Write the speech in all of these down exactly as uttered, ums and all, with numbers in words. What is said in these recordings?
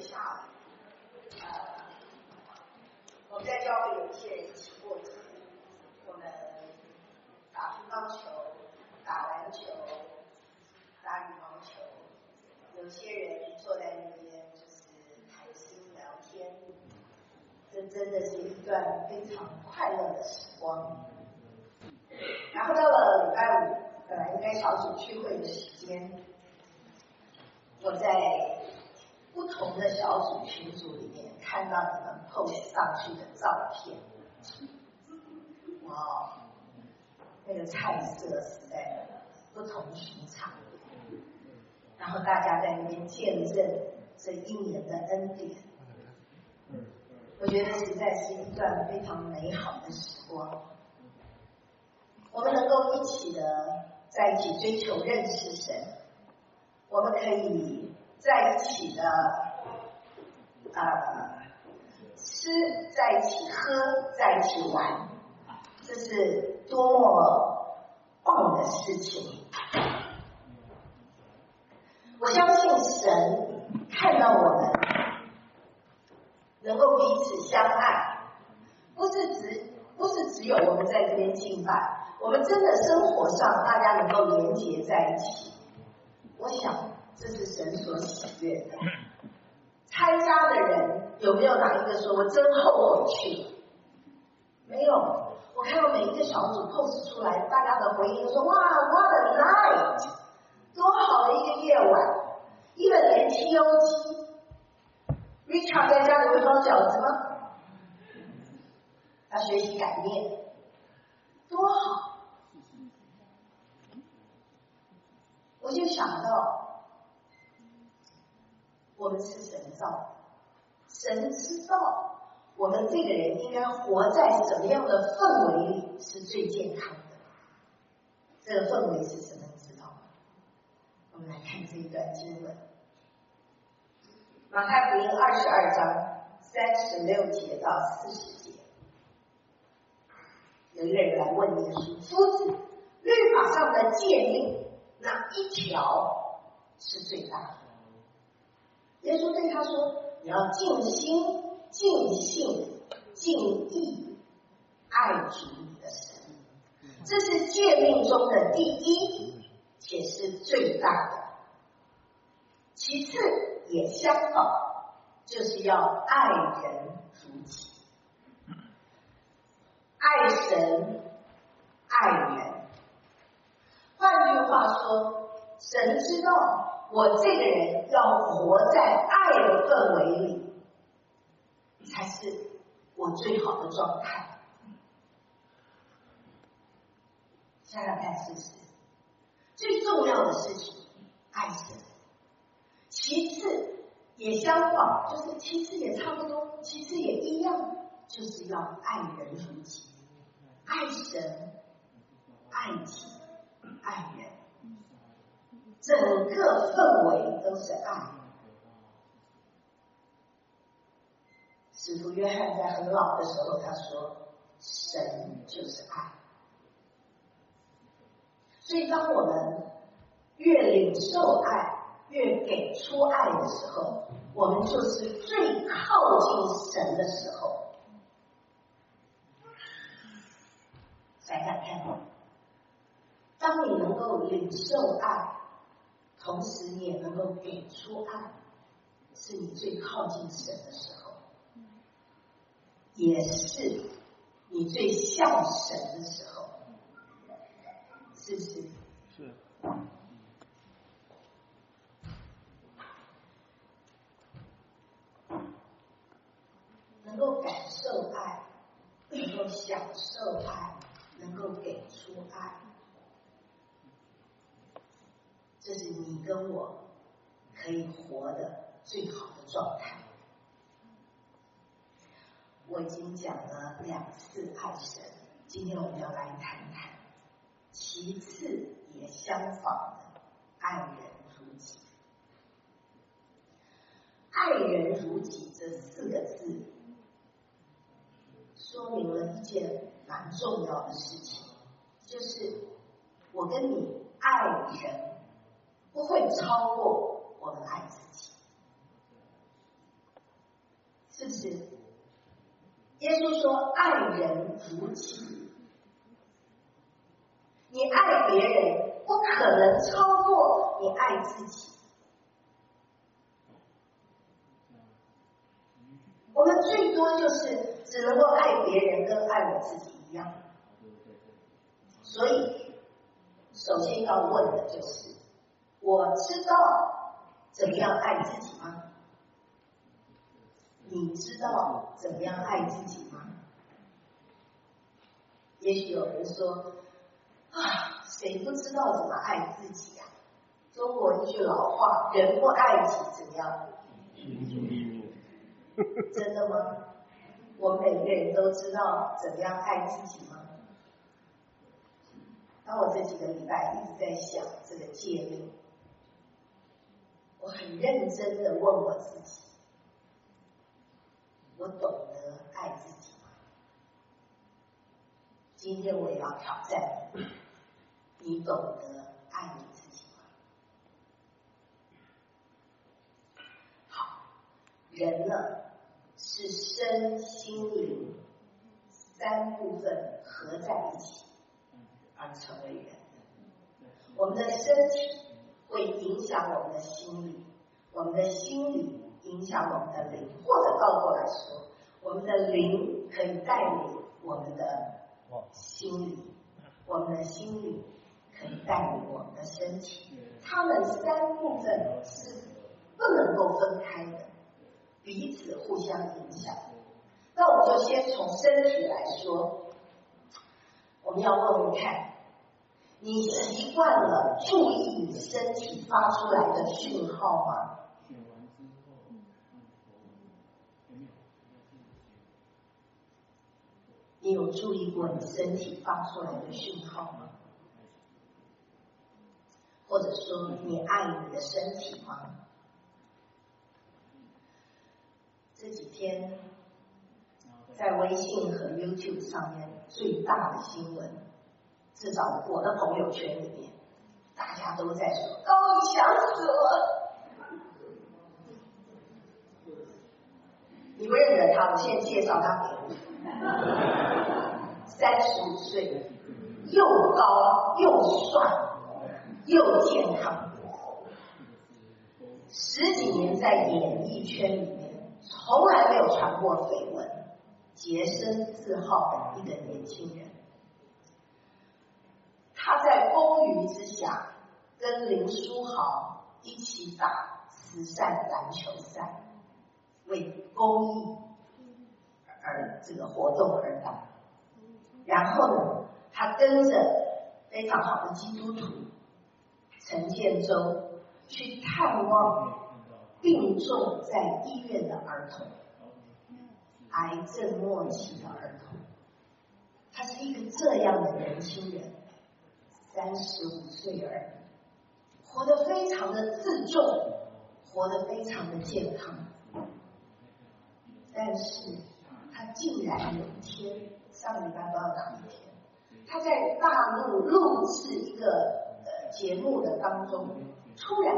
下来，呃，我们在教会有一些人一起过节，我们打乒乓球、打篮球、打羽毛球，有些人坐在那边就是谈心聊天，这真的是一段非常快乐的时光。然后到了礼拜五，本来应该小组聚会的时间，我在不同的小组群组里面看到你们 post 上去的照片，哇，那个菜色实在不同寻常。然后大家在那边见证这一年的恩典，我觉得实在是一段非常美好的时光。我们能够一起的在一起追求认识神，我们可以在一起的呃吃，在一起喝，在一起玩，这是多么棒的事情。我相信神看到我们能够彼此相爱，不是只不是只有我们在这边敬拜，我们真的生活上大家能够连结在一起，我想这是神所喜悦的。参加的人有没有哪一个说我真后悔去？没有。我看到每一个小组 post 出来，大家的回应都说哇 what a night， 多好的一个夜晚。因为连 T O G Richard 在家里会包饺子吗？他学习擀面，多好。我就想到我们是神造的，神知道我们这个人应该活在什么样的氛围里是最健康的。这个氛围是什么你知道吗？我们来看这一段经文，马太福音二十二章三十六节到四十节。有一个人来问耶稣，夫子，律法上的诫命哪一条是最大的？耶稣对他说，你要尽心尽性尽意爱主你的神，这是诫命中的第一，且是最大的。其次也相仿，就是要爱人如己。爱神爱人，换句话说，神知道我这个人要活在爱的氛围里才是我最好的状态。想想看事实，最重要的事情爱神，其次也相仿，就是其次也差不多，其次也一样，就是要爱人如己。爱神爱己爱人，整个氛围都是爱。使徒约翰在很老的时候他说，神就是爱。所以当我们越领受爱，越给出爱的时候，我们就是最靠近神的时候。想想看，当你能够领受爱，同时你也能够给出爱，是你最靠近神的时候，也是你最像神的时候，是不是？是。能够感受爱，能够享受爱，能够给出爱，这是你跟我可以活的最好的状态。我已经讲了两次爱神，今天我们要来谈谈其次也相仿的爱人如己。爱人如己这四个字说明了一件蛮重要的事情，就是我跟你爱人不会超过我们爱自己。 是不是？耶稣说爱人如己，你爱别人不可能超过你爱自己。我们最多就是只能够爱别人跟爱我自己一样，所以首先要问的就是，我知道怎么样爱自己吗？你知道怎么样爱自己吗？也许有人说啊，谁不知道怎么爱自己啊？中国一句老话，人不爱己怎么样？真的吗？我们每个人都知道怎么样爱自己吗？当我这几个礼拜一直在想这个诫命，我很认真的问我自己，我懂得爱自己吗？今天我也要挑战你，你懂得爱你自己吗？好，人呢是身心灵三部分合在一起而成为人的。我们的身体会影响我们的心理，我们的心理影响我们的灵，或者倒过来说，我们的灵可以带领我们的心理，我们的心理可以带领我们的身体，它们三部分是不能够分开的，彼此互相影响。那我们就先从身体来说，我们要问问看，你习惯了注意你身体发出来的讯号吗？你有注意过你身体发出来的讯号吗？或者说你爱你的身体吗？这几天在微信和 YouTube 上面最大的新闻，至少我的朋友圈里面大家都在说高以翔死了。你不认得他，我现在介绍他给你。三十五岁，又高又帅又健康，十几年在演艺圈里面从来没有传过绯闻，洁身自好的一个年轻人。他在风雨之下跟林书豪一起打慈善篮球赛，为公益而这个活动而打。然后呢，他跟着非常好的基督徒陈建州去探望病重在医院的儿童，癌症末期的儿童。他是一个这样的年轻人，三十五岁而已，活得非常的自重，活得非常的健康。但是他竟然有一天，上个礼拜不知道哪一天，他在大陆录制一个呃节目的当中，突然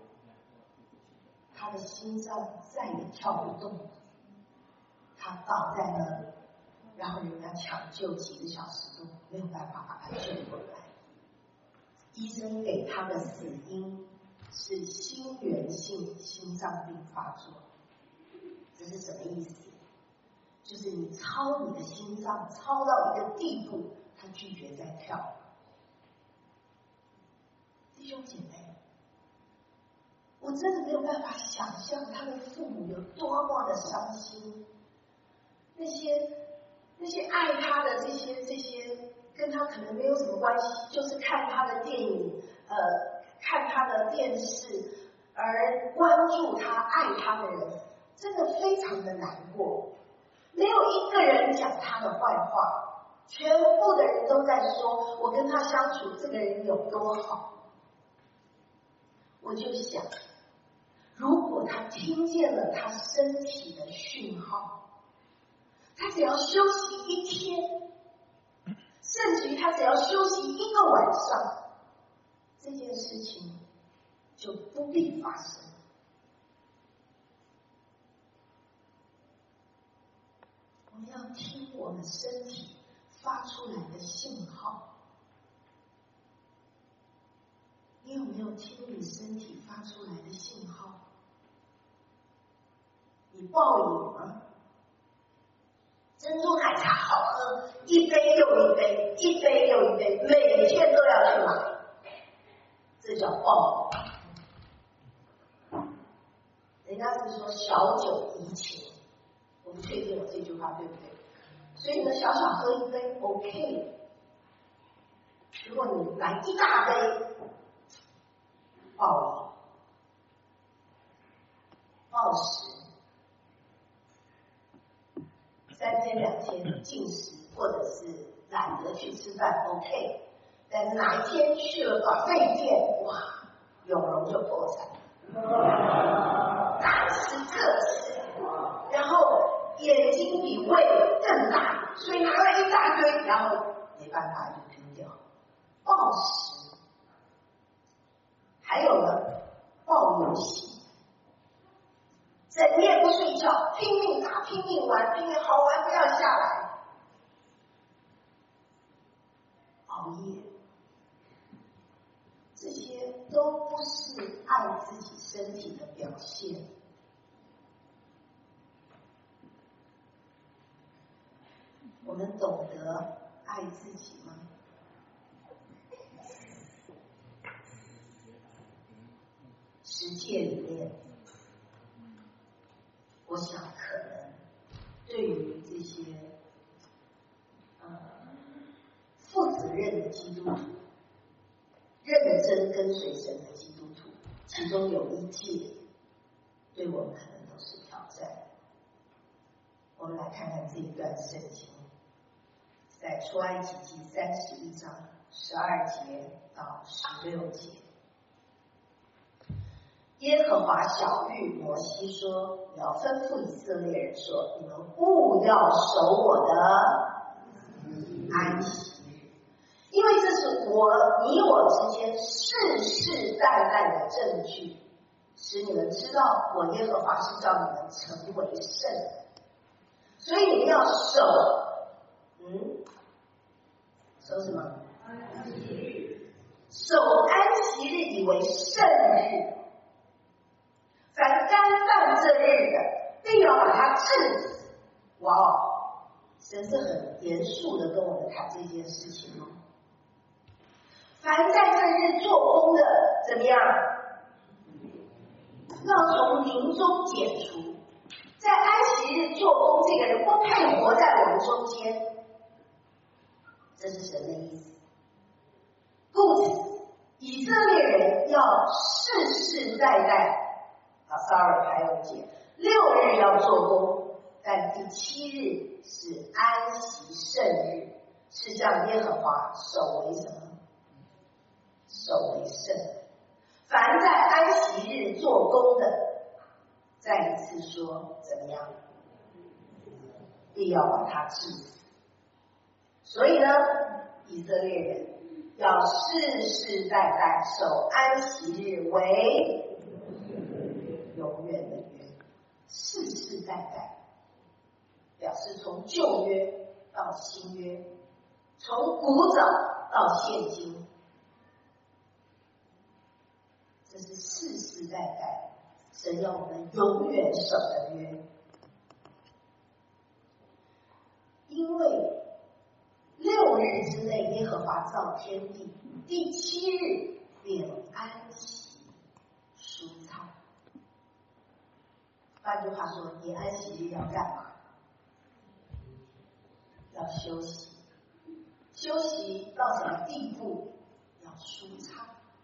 他的心脏再也跳不动了，他倒在那里，然后人家抢救几个小时都没有办法把他救回来。医生给他的死因是心源性心脏病发作。这是什么意思？就是你操你的心脏操到一个地步，它拒绝再跳。弟兄姐妹，我真的没有办法想象他的父母有多么的伤心。那些那些爱他的这些这些跟他可能没有什么关系，就是看他的电影，呃，看他的电视而关注他、爱他的人，真的非常的难过。没有一个人讲他的坏话，全部的人都在说我跟他相处这个人有多好。我就想，如果他听见了他身体的讯号，他只要休息一天，甚至于他只要休息一个晚上，这件事情就不必发生。 有听我们身体发出来的信号？你有没有听你身体发出来的信号？你暴饮吗？珍珠奶茶好喝，一杯又一杯，一杯又一杯，每天都要去买，这叫暴饮。人家是说小酒怡情，我不确定我这句话对不对，所以呢，小小喝一杯 OK。如果你来一大杯，暴饮、暴食，三天两天禁食，或者是懒得去吃饭 OK。但是哪一天去了把肺店，哇，永荣就破产，大吃特吃，然后眼睛比胃更大，所以拿了一大堆，然后没办法就丢掉。暴食，还有呢，暴游戏，整夜不睡觉，拼命打，拼命玩，拼命好玩不要下来，熬夜，这些都不是爱自己身体的表现。我们懂得爱自己吗？世界里面，我想可能对于这些呃负责任的基督徒，认真跟随神的基督徒，其中有一戒对我们可能都是挑战。我们来看看这一段圣经，在出埃及记三十一章十二节到十六节。耶和华晓谕摩西说：“你要吩咐以色列人说，你们务要守我的安息日，因为这是我你我之间世世代代的证据，使你们知道我耶和华是叫你们成为圣。所以你们要守，嗯，守什么？安息日。守安息日以为圣日。”凡干犯这日的，并要把他治死。哇哦，神是很严肃的跟我们谈这件事情哦。凡在这日做工的，怎么样？要从灵中剪除。在安息日做工，这个人不配活在我们中间，这是神的意思。故此，以色列人要世世代代。啊 ，sorry， 还有一节，六日要做工，但第七日是安息圣日，是向耶和华守为什么？守为圣。凡在安息日做工的，再一次说怎么样？必要把他治死。所以呢，以色列人要世世代代守安息日为永远的约，世世代代，表示从旧约到新约，从古早到现今，这是世世代代神要我们永远守的约。因为六日之内耶和华造天地，第七日便安息舒畅。换句话说，你安息日要干嘛？要休息。休息到什么地步？要舒畅。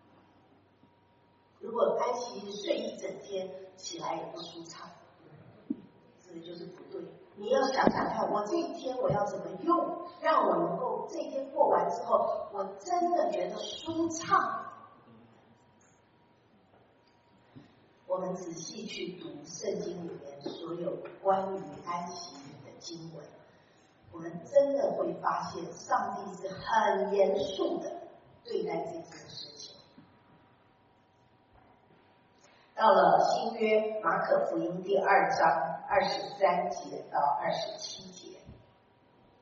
如果安息日睡一整天，起来也不舒畅，这个就是不对。你要想想看，我这一天我要怎么用，让我能够这一天过完之后，我真的觉得舒畅。我们仔细去读圣经里面所有关于安息日的经文，我们真的会发现上帝是很严肃的对待这件事情。到了新约马可福音第二章二十三节到二十七节，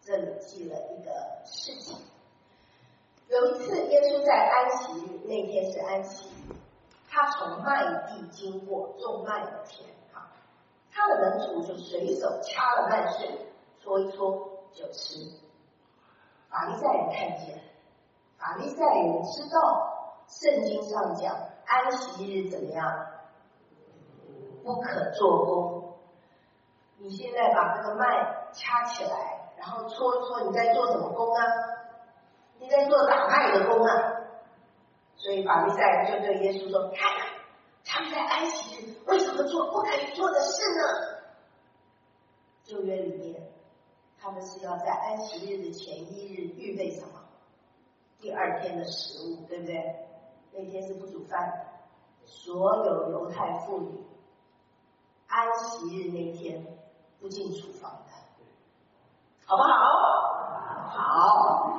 这里记了一个事情。有一次，耶稣在安息日，那天是安息日，他从麦地经过种麦的田，哈，他的门徒就随手掐了麦穗，搓一搓就吃。法利赛人看见，法利赛人知道圣经上讲安息日怎么样，不可做工。你现在把这个麦掐起来，然后搓一搓，你在做什么工啊？你在做打麦的工啊！所以法利赛人就对耶稣说：“看看，他们在安息日为什么做不可以做的事呢？”旧约里面，他们是要在安息日的前一日预备什么？第二天的食物，对不对？那天是不煮饭的，所有犹太妇女安息日那天不进厨房的，好不好？好。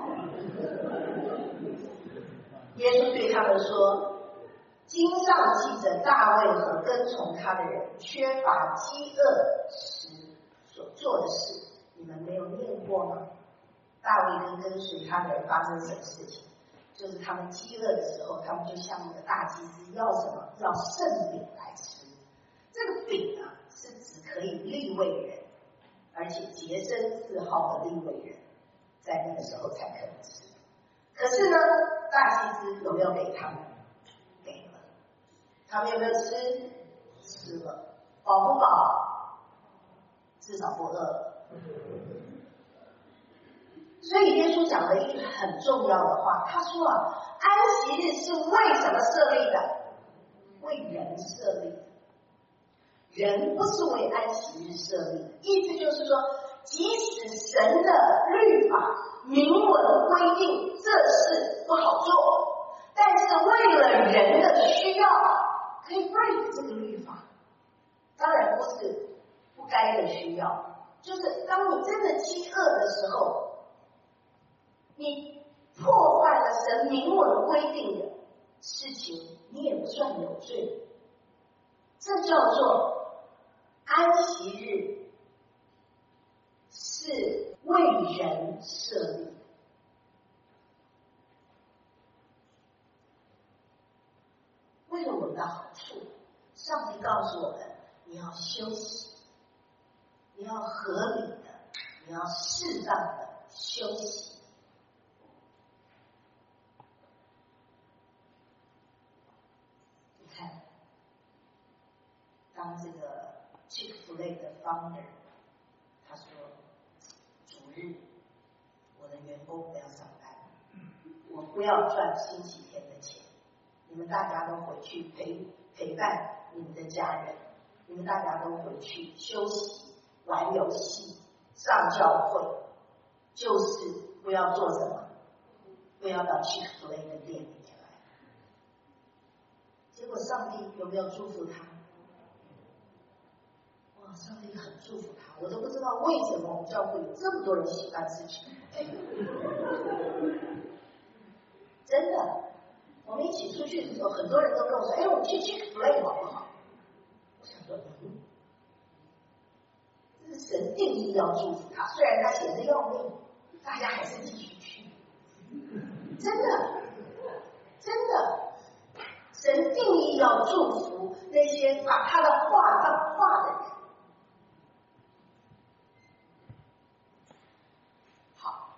耶稣对他们说：“经上记着大卫和跟从他的人缺乏饥饿时所做的事，你们没有念过吗？大卫跟跟随他的人发生什么事情？就是他们饥饿的时候，他们就向那个大祭司要什么？要圣饼来吃。这个饼啊，是只可以利未人，而且洁身自好的利未人，在那个时候才可能吃。可是呢，大祭司有没有给他们？给了。他们有没有吃？吃了。饱不饱？至少不饿。所以耶稣讲了一句很重要的话，他说啊，安息日是为什么设立的？为人设立的。人不是为安息日设立的，意思就是说，即使神的律法明文规定这事不好做，但是为了人的需要，可以 break 这个律法。当然不是不该的需要，就是当你真的饥饿的时候，你破坏了神明文规定的事情，你也不算有罪。这叫做安息日是为人设立的。为了我们的好处，上帝告诉我们，你要休息，你要合理的，你要适当的休息。你看，当这个 Chick-fil-A 的 founder 他说，主日我的员工不要上班，我不要赚星期天的钱，你们大家都回去陪陪伴你们的家人，你们大家都回去休息、玩游戏、上教会，就是不要做什么，不要到 Chick-fil-A 的店里面来。结果上帝有没有祝福他？哇，上帝很祝福他，我都不知道为什么我们教会有这么多人喜欢吃 Chick-fil-A。真的，我们一起出去的时候，很多人都跟我说：“哎，我们去 Chick-fil-A 好不好？”我想说，嗯，这是神定义要祝福他，虽然他闲得要命，大家还是继续去。真的，真的，神定义要祝福那些把他的话当话的人。好，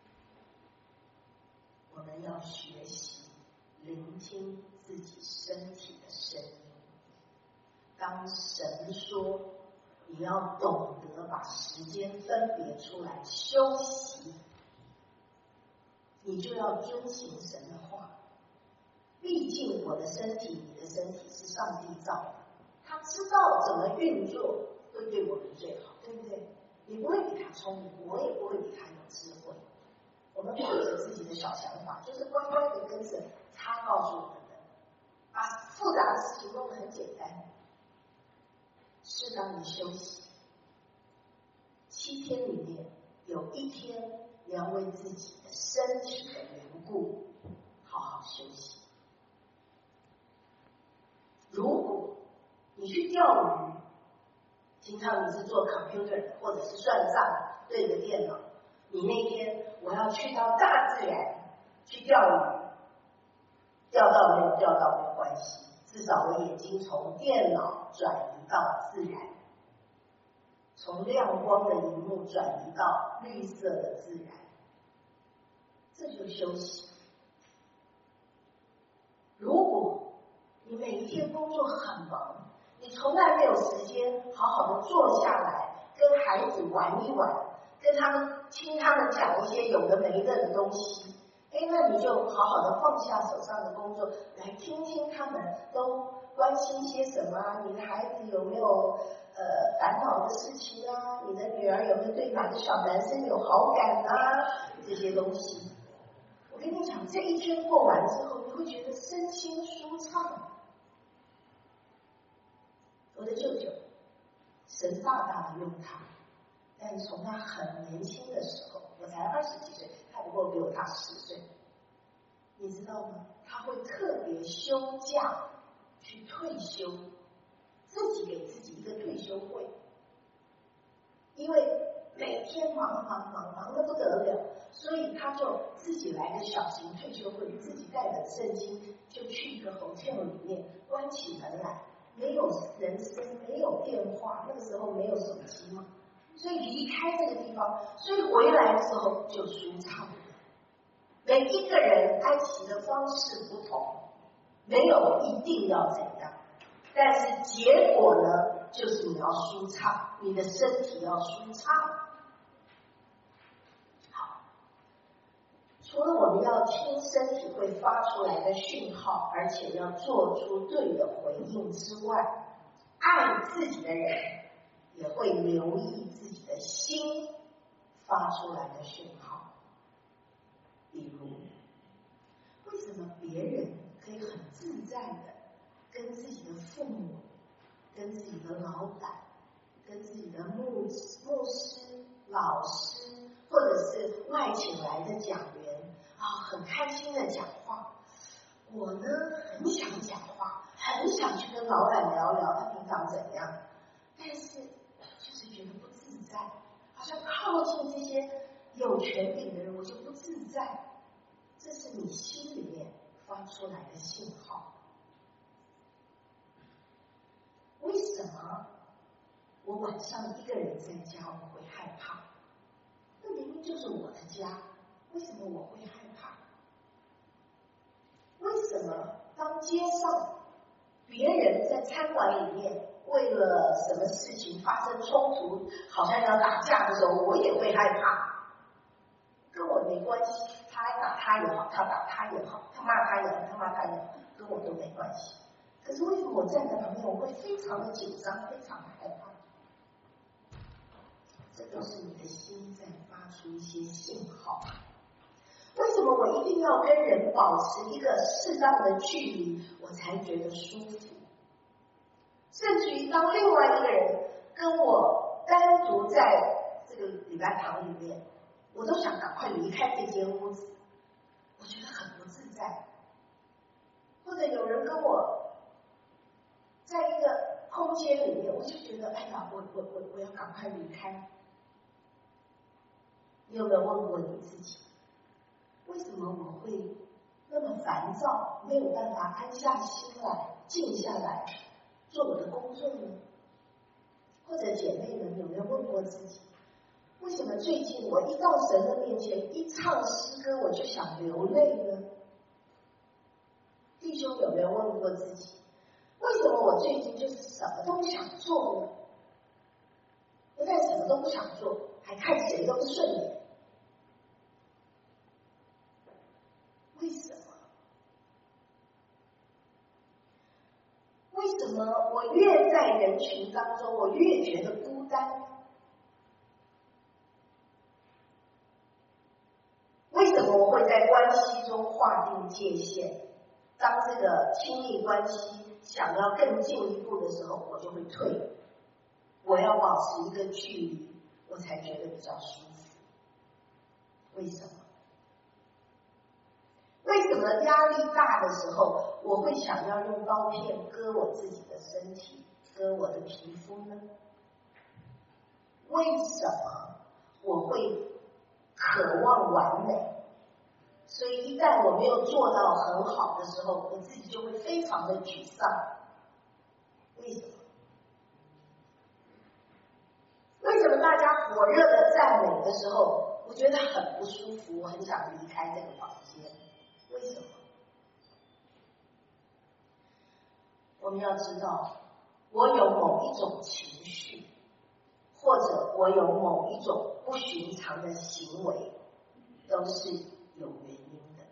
我们要学习聆听自己身体的声音。当神说你要懂得把时间分别出来休息，你就要遵行神的话。毕竟我的身体，你的身体是上帝造的，他知道怎么运作会对我们最好，对不对？你不会比他聪明，我也不会比他有智慧。我们抱着自己的小想法，就是乖乖的跟着他告诉我们的，把复杂的事情弄得很简单。适当的休息，七天里面有一天你要为自己的身体的缘故好好休息。如果你去钓鱼，平常你是做 computer 的，或者是算账对着电脑， 你那天我要去到大自然去钓鱼，钓到没有钓到没有关系，至少我眼睛从电脑转移到自然，从亮光的荧幕转移到绿色的自然，这就休息。如果你每一天工作很忙，你从来没有时间好好的坐下来跟孩子玩一玩，跟他们听他们讲一些有的没的的东西，哎，那你就好好的放下手上的工作，来听听他们都关心些什么啊？你的孩子有没有呃烦恼的事情啊？你的女儿有没有对哪个小男生有好感啊？这些东西，我跟你讲，这一天过完之后，你会觉得身心舒畅。我的舅舅，神大大的用他，但从他很年轻的时候，我才二十几岁，他不过比我大十岁，你知道吗？他会特别休假去退休，自己给自己一个退休会，因为每天忙忙忙忙得不得了，所以他就自己来个小型退休会，自己带本圣经就去一个 hotel 里面关起门来，没有人声，没有电话，那个时候没有手机嘛，所以离开这个地方，所以回来的时候就舒畅了。每一个人安息的方式不同，没有一定要怎样，但是结果呢，就是你要舒畅，你的身体要舒畅。好，除了我们要听身体会发出来的讯号，而且要做出对的回应之外，爱自己的人也会留意自己的心发出来的讯号。比如，为什么别人可以很自在的跟自己的父母、跟自己的老板、跟自己的牧牧师、老师，或者是外请来的讲员啊，很开心的讲话？我呢，很想讲话，很想去跟老板聊聊他平常怎样，但是就是觉得不自在，好像靠近这些有权柄的人，我就不自在。这是你心里面发出来的信号。为什么我晚上一个人在家我会害怕？那明明就是我的家，为什么我会害怕？为什么当街上别人在餐馆里面为了什么事情发生冲突，好像要打架的时候，我也会害怕？跟我没关系，他打他也好，他打他也好，他骂他也好，他骂他也好，跟我都没关系。可是为什么我站在旁边，我会非常的紧张，非常的害怕？这都是你的心在发出一些信号。为什么我一定要跟人保持一个适当的距离，我才觉得舒服？甚至于当另外一个人跟我单独在这个礼拜堂里面，我都想赶快离开这间屋子，我觉得很不自在。或者有人跟我在一个空间里面，我就觉得哎呀，我我我我要赶快离开。你有没有问过你自己，为什么我会那么烦躁，没有办法安下心来，静下来做我的工作呢？或者姐妹们有没有问过自己，为什么最近我一到神的面前，一唱诗歌我就想流泪呢？弟兄有没有问过自己，为什么我最近就是什么都不想做呢？不但什么都不想做，还看谁都不顺眼。为什么？为什么我越在人群当中，我越觉得孤单？为什么我会在关系中划定界限？当这个亲密关系想要更进一步的时候，我就会退，我要保持一个距离，我才觉得比较舒服。为什么？为什么压力大的时候，我会想要用刀片割我自己的身体，割我的皮肤呢？为什么我会渴望完美，所以一旦我没有做到很好的时候，我自己就会非常的沮丧。为什么？为什么大家火热的赞美的时候，我觉得很不舒服，我很想离开这个房间？为什么？我们要知道，我有某一种情绪，或者我有某一种不寻常的行为，都是有原因的，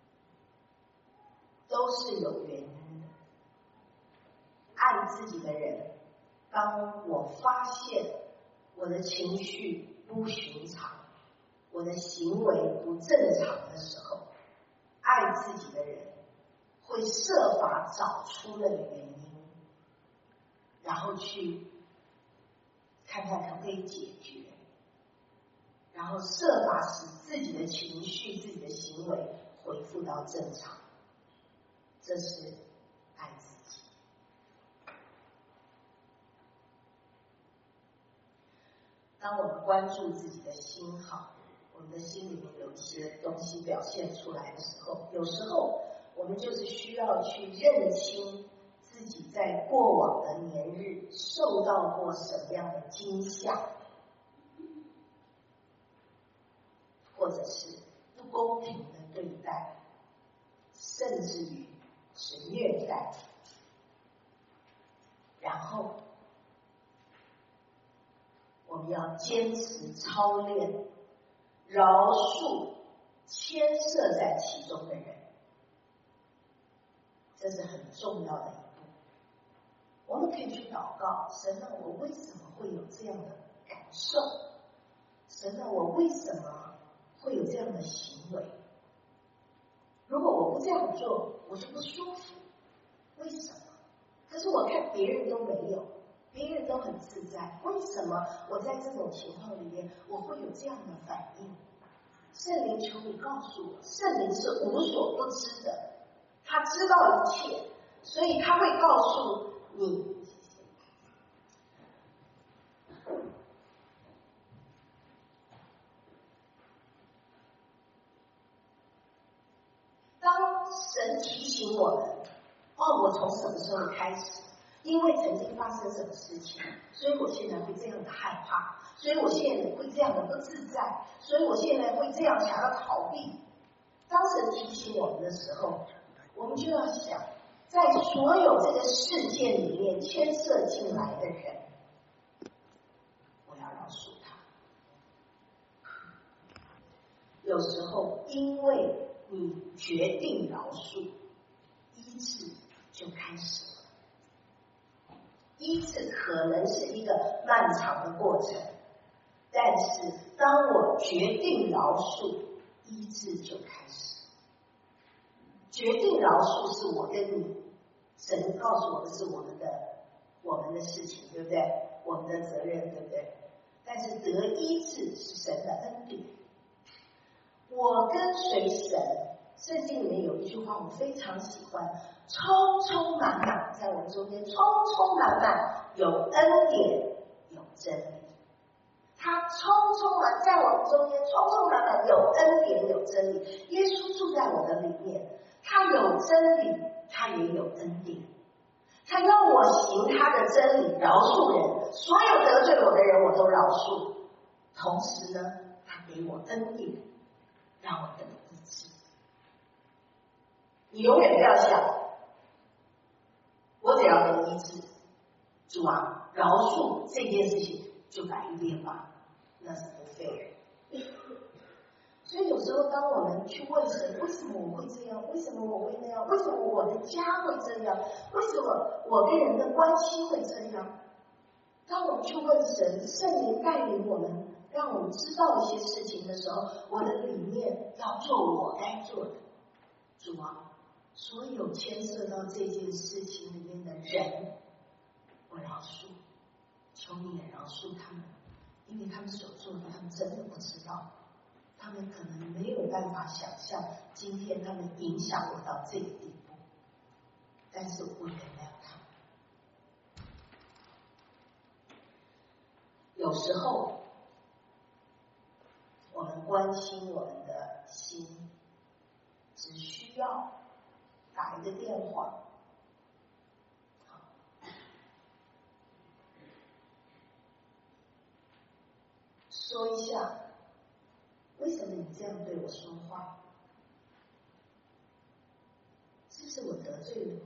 都是有原因的。爱自己的人，当我发现我的情绪不寻常，我的行为不正常的时候，爱自己的人会设法找出那个原因，然后去看看可不可以解决，然后设法使自己的情绪、自己的行为恢复到正常。这是爱自己。当我们关注自己的心好，我们的心里面有一些东西表现出来的时候，有时候我们就是需要去认清自己在过往的年日受到过什么样的惊吓，或者是不公平的对待，甚至于是虐待，然后我们要坚持操练饶恕牵涉在其中的人，这是很重要的一步。我们可以去祷告，神啊，我为什么会有这样的感受？神啊，我为什么会有这样的行为？如果我不这样做，我就不舒服。为什么？可是我看别人都没有，别人都很自在，为什么我在这种情况里面我会有这样的反应？圣灵，求你告诉我，圣灵是无所不知的，他知道一切，所以他会告诉你。当神提醒我们，哦，我从什么时候开始，因为曾经发生什么事情，所以我现在会这样的害怕，所以我现在会这样的不自在，所以我现在会这样想要逃避。当神提醒我们的时候，我们就要想，在所有这个事件里面牵涉进来的人，我要饶恕他。有时候因为你决定饶恕，医治就开始了。医治可能是一个漫长的过程，但是当我决定饶恕，医治就开始。决定饶恕是我跟你，神告诉我们是我们的我们的事情，对不对？我们的责任，对不对？但是得医治是神的恩典。我跟随神，圣经里面有一句话我非常喜欢，充充满满在我们中间，充充满满有恩典有真理。他充充满在我们中间，充充满满有恩典有真理。耶稣住在我的里面，他有真理，他也有恩典。他要我行他的真理，饶恕人，所有得罪我的人我都饶恕。同时呢，他给我恩典，让我得医治。你永远不要想，我只要得医治，主啊，饶恕这件事情就改一遍吧，那是不对的。所以有时候当我们去问神，为什么我会这样？为什么我会那样？为什么我的家会这样？为什么我跟人的关系会这样？当我们去问神，圣灵带领我们，让我们知道一些事情的时候，我的里面要做我该做的。主啊，所有牵涉到这件事情里面的人，我饶恕，求你也饶恕他们，因为他们所做的，他们真的不知道，他们可能没有办法想象今天他们影响我到这个地步，但是我原谅他们。有时候我们关心我们的心，只需要打一个电话，说一下为什么你这样对我说话，是不是我得罪了你？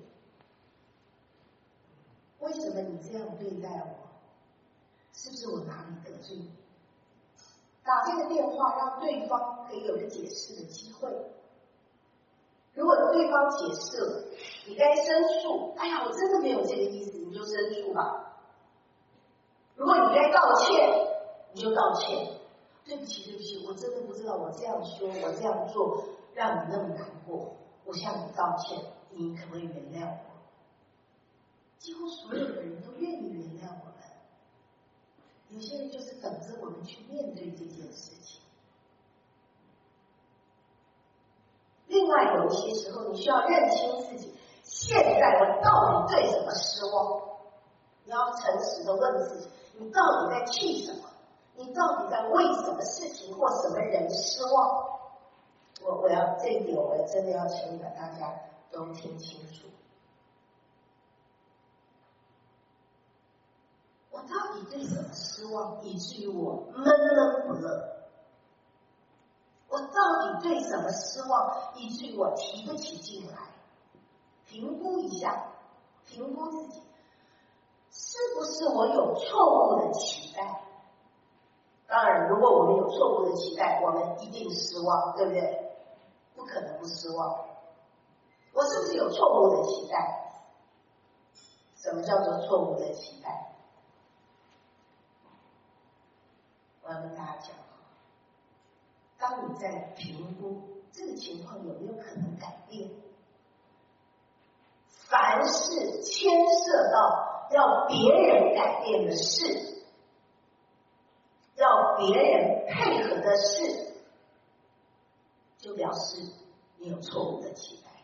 为什么你这样对待我？是不是我哪里得罪你？打这个电话让对方可以有个解释的机会。如果对方解释了，你该申诉，哎呀，我真的没有这个意思，你就申诉吧。如果你该道歉，你就道歉。对不起，对不起，我真的不知道我这样说，我这样做让你那么难过，我向你道歉，你可不可以原谅我？几乎所有的人都愿意原谅我们，有些人就是等着我们去面对这件事情。另外有一些时候，你需要认清自己，现在我到底对什么失望？你要诚实的问自己，你到底在气什么？你到底在为什么事情或什么人失望？我我要这一点，我真的要请你们大家都听清楚。我到底对什么失望，以至于我闷闷不乐？我到底对什么失望，以至于我提不起劲来？评估一下，评估自己，是不是我有错误的期待？当然，如果我们有错误的期待，我们一定失望，对不对？不可能不失望。我是不是有错误的期待？什么叫做错误的期待？我要跟大家讲，当你在评估这个情况有没有可能改变，凡是牵涉到要别人改变的事，要别人配合的事，就表示你有错误的期待。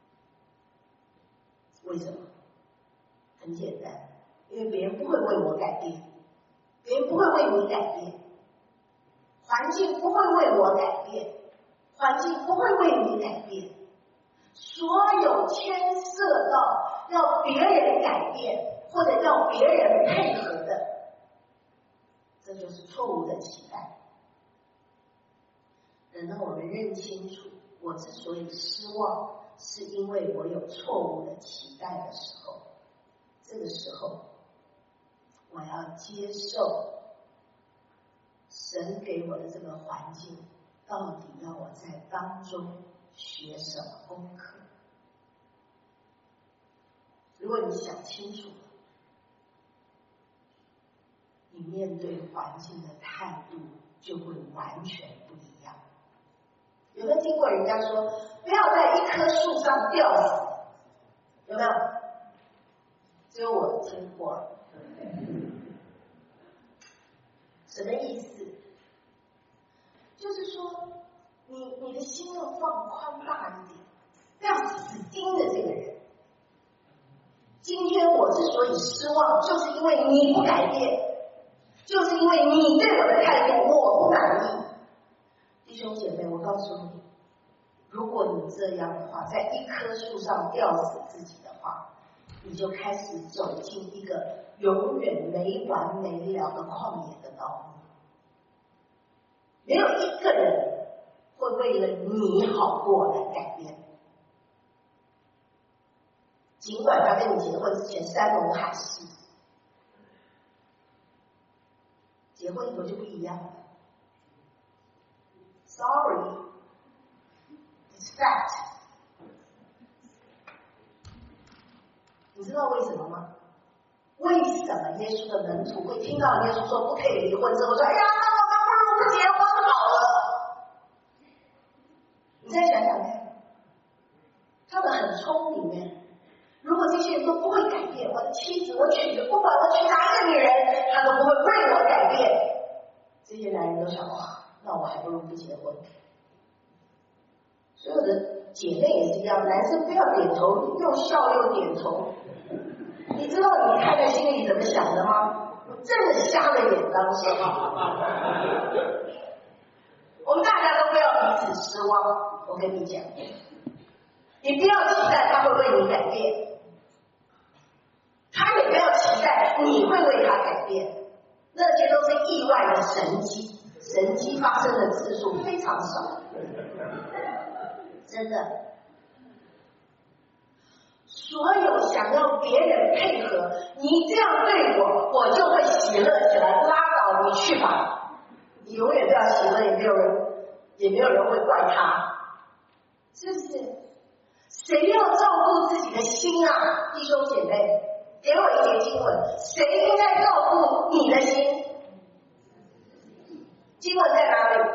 为什么？很简单，因为别人不会为我改变，别人不会为你改变，环境不会为我改变，环境不会为你改变。所有牵涉到要别人改变或者要别人配合的，这就是错误的期待。等到我们认清楚，我之所以失望，是因为我有错误的期待的时候，这个时候我要接受神给我的这个环境，到底要我在当中学什么功课？如果你想清楚了，你面对环境的态度就会完全不一样。有没有听过人家说，不要在一棵树上吊死？有没有？只有我听过。什么意思？就是说，你你的心要放宽大一点，不要死盯着这个人。今天我之所以失望，就是因为你不改变，就是因为你对我的态度我不满意。弟兄姐妹，我告诉你，如果你这样的话，在一棵树上吊死自己的话，你就开始走进一个永远没完没了的旷野的道路。没有一个人会为了你好过来改变，尽管他跟你结婚之前山盟海誓，结婚以后就不一样了。Sorry, it's fact。 你知道为什么吗？为什么耶稣的门徒会听到耶稣说不可以离婚之后说，哎呀，那我们不如不结婚好了？你再想想看，他们很聪明耶。如果这些人都不会改变，我的妻子我娶的，不管我娶哪一个女人，她都不会为我改变。这些男人都想，哇，那我还不如不结婚。所有的姐妹也是一样，男生不要点头，又笑又点头。你知道你太太心里怎么想的吗？我真的瞎了眼当时。 我们大家都不要彼此失望。我跟你讲，你不要期待他会为你改变，他也不要期待你会为他改变，那些都是意外的神迹，神迹发生的次数非常少，真的。所有想要别人配合，你这样对我，我就会喜乐起来，拉倒，你去吧。你永远不要喜乐，也没有人，也没有人会怪他，是不是？谁要照顾自己的心啊，弟兄姐妹？给我一节经文，谁应该照顾你的心？经文在哪里？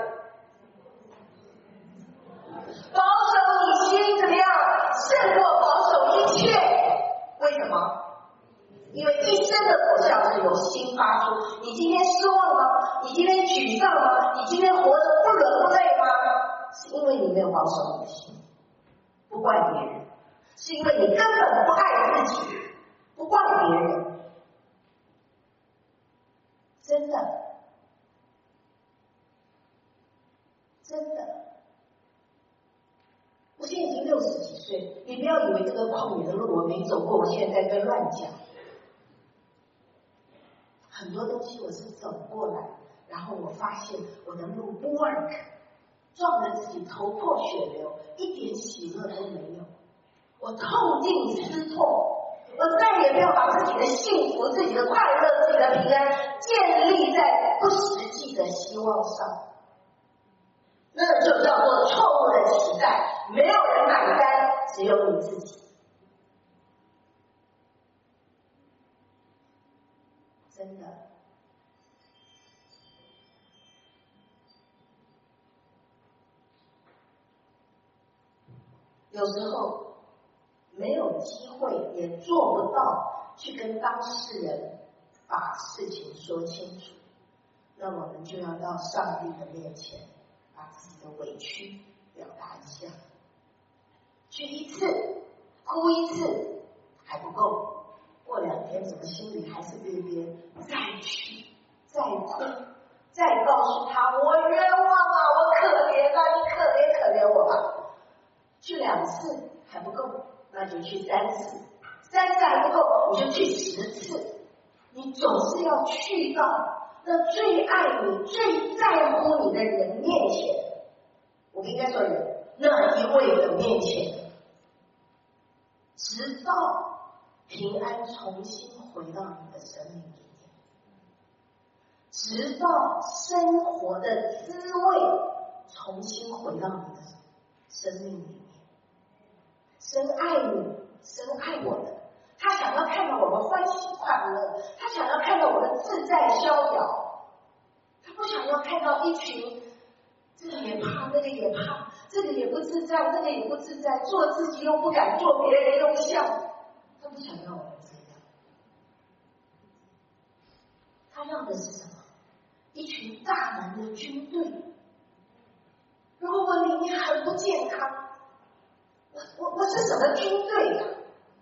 保守你心怎么样？胜过保守一切。为什么？因为一生的果效是由心发出。你今天失望吗？你今天沮丧吗？你今天活得不伦不类吗？是因为你没有保守你的心，不怪别人，是因为你根本不爱自己，不怪别人。真的，真的。我现在已经六十几岁，你不要以为这个旷野的路我没走过，我现在在跟乱讲。很多东西我是走过来，然后我发现我的路不 work， 撞得自己头破血流，一点喜乐都没有。我痛定思痛，我再也没有把自己的幸福、自己的快乐、自己的平安建立在不实际的希望上。那就叫做错误的期待，没有人买单，只有你自己。真的，有时候没有机会，也做不到去跟当事人把事情说清楚，那我们就要到上帝的面前，把自己的委屈表达一下。去一次，哭一次还不够，过两天怎么心里还是憋憋，再去，再哭，再告诉他我冤枉啊，我可怜啊，你可怜可怜我吧。去两次还不够，那就去三次，三次还不够，你就去十次。你总是要去到那最爱你、最在乎你的人面前，我应该说人那一位的面前，直到平安重新回到你的生命里面，直到生活的滋味重新回到你的生命里面。神爱你，神爱我们，他想要看到我们欢喜快乐，他想要看到我们自在逍遥，他不想要看到一群这个也怕那个也怕，这个也不自在那个也不自在，做自己又不敢做别人又不像，他不想让我们这样。他要的是什么？一群大能的军队。如果我里面很不健康，我我我是什么军队呀？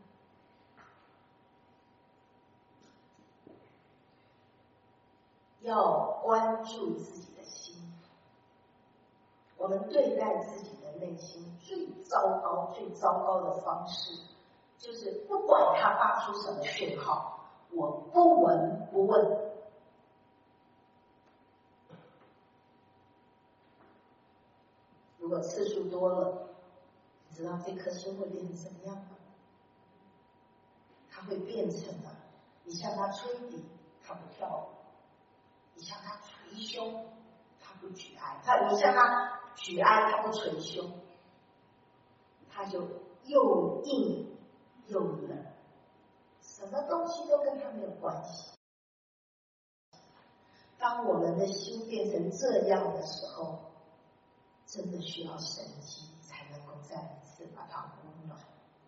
要关注自己的心。我们对待自己的内心最糟糕、最糟糕的方式，就是不管它发出什么讯号，我不闻不问。如果次数多了，你知道这颗心会变成什么样吗？它会变成了，你向它吹笛，它不跳舞；你向它捶胸，它不举哀；它你向它举哀，它不捶胸，它就又硬又冷，什么东西都跟它没有关系。当我们的心变成这样的时候，真的需要神迹才能够再一次把它温暖。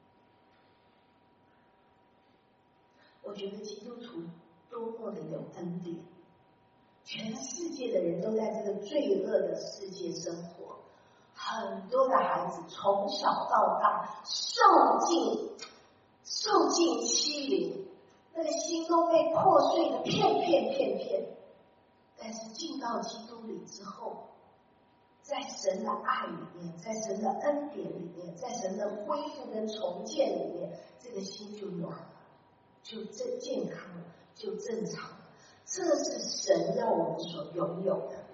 我觉得基督徒多么的有恩典，全世界的人都在这个罪恶的世界生活，很多的孩子从小到大受尽受尽欺凌，那个心都被破碎的片片片片，但是进到基督里之后， 在神的爱里面，在神的恩典里面，在神的恢复跟重建里面，这个心就暖了，就正健康了，就正常了。这是神要我们所拥有的。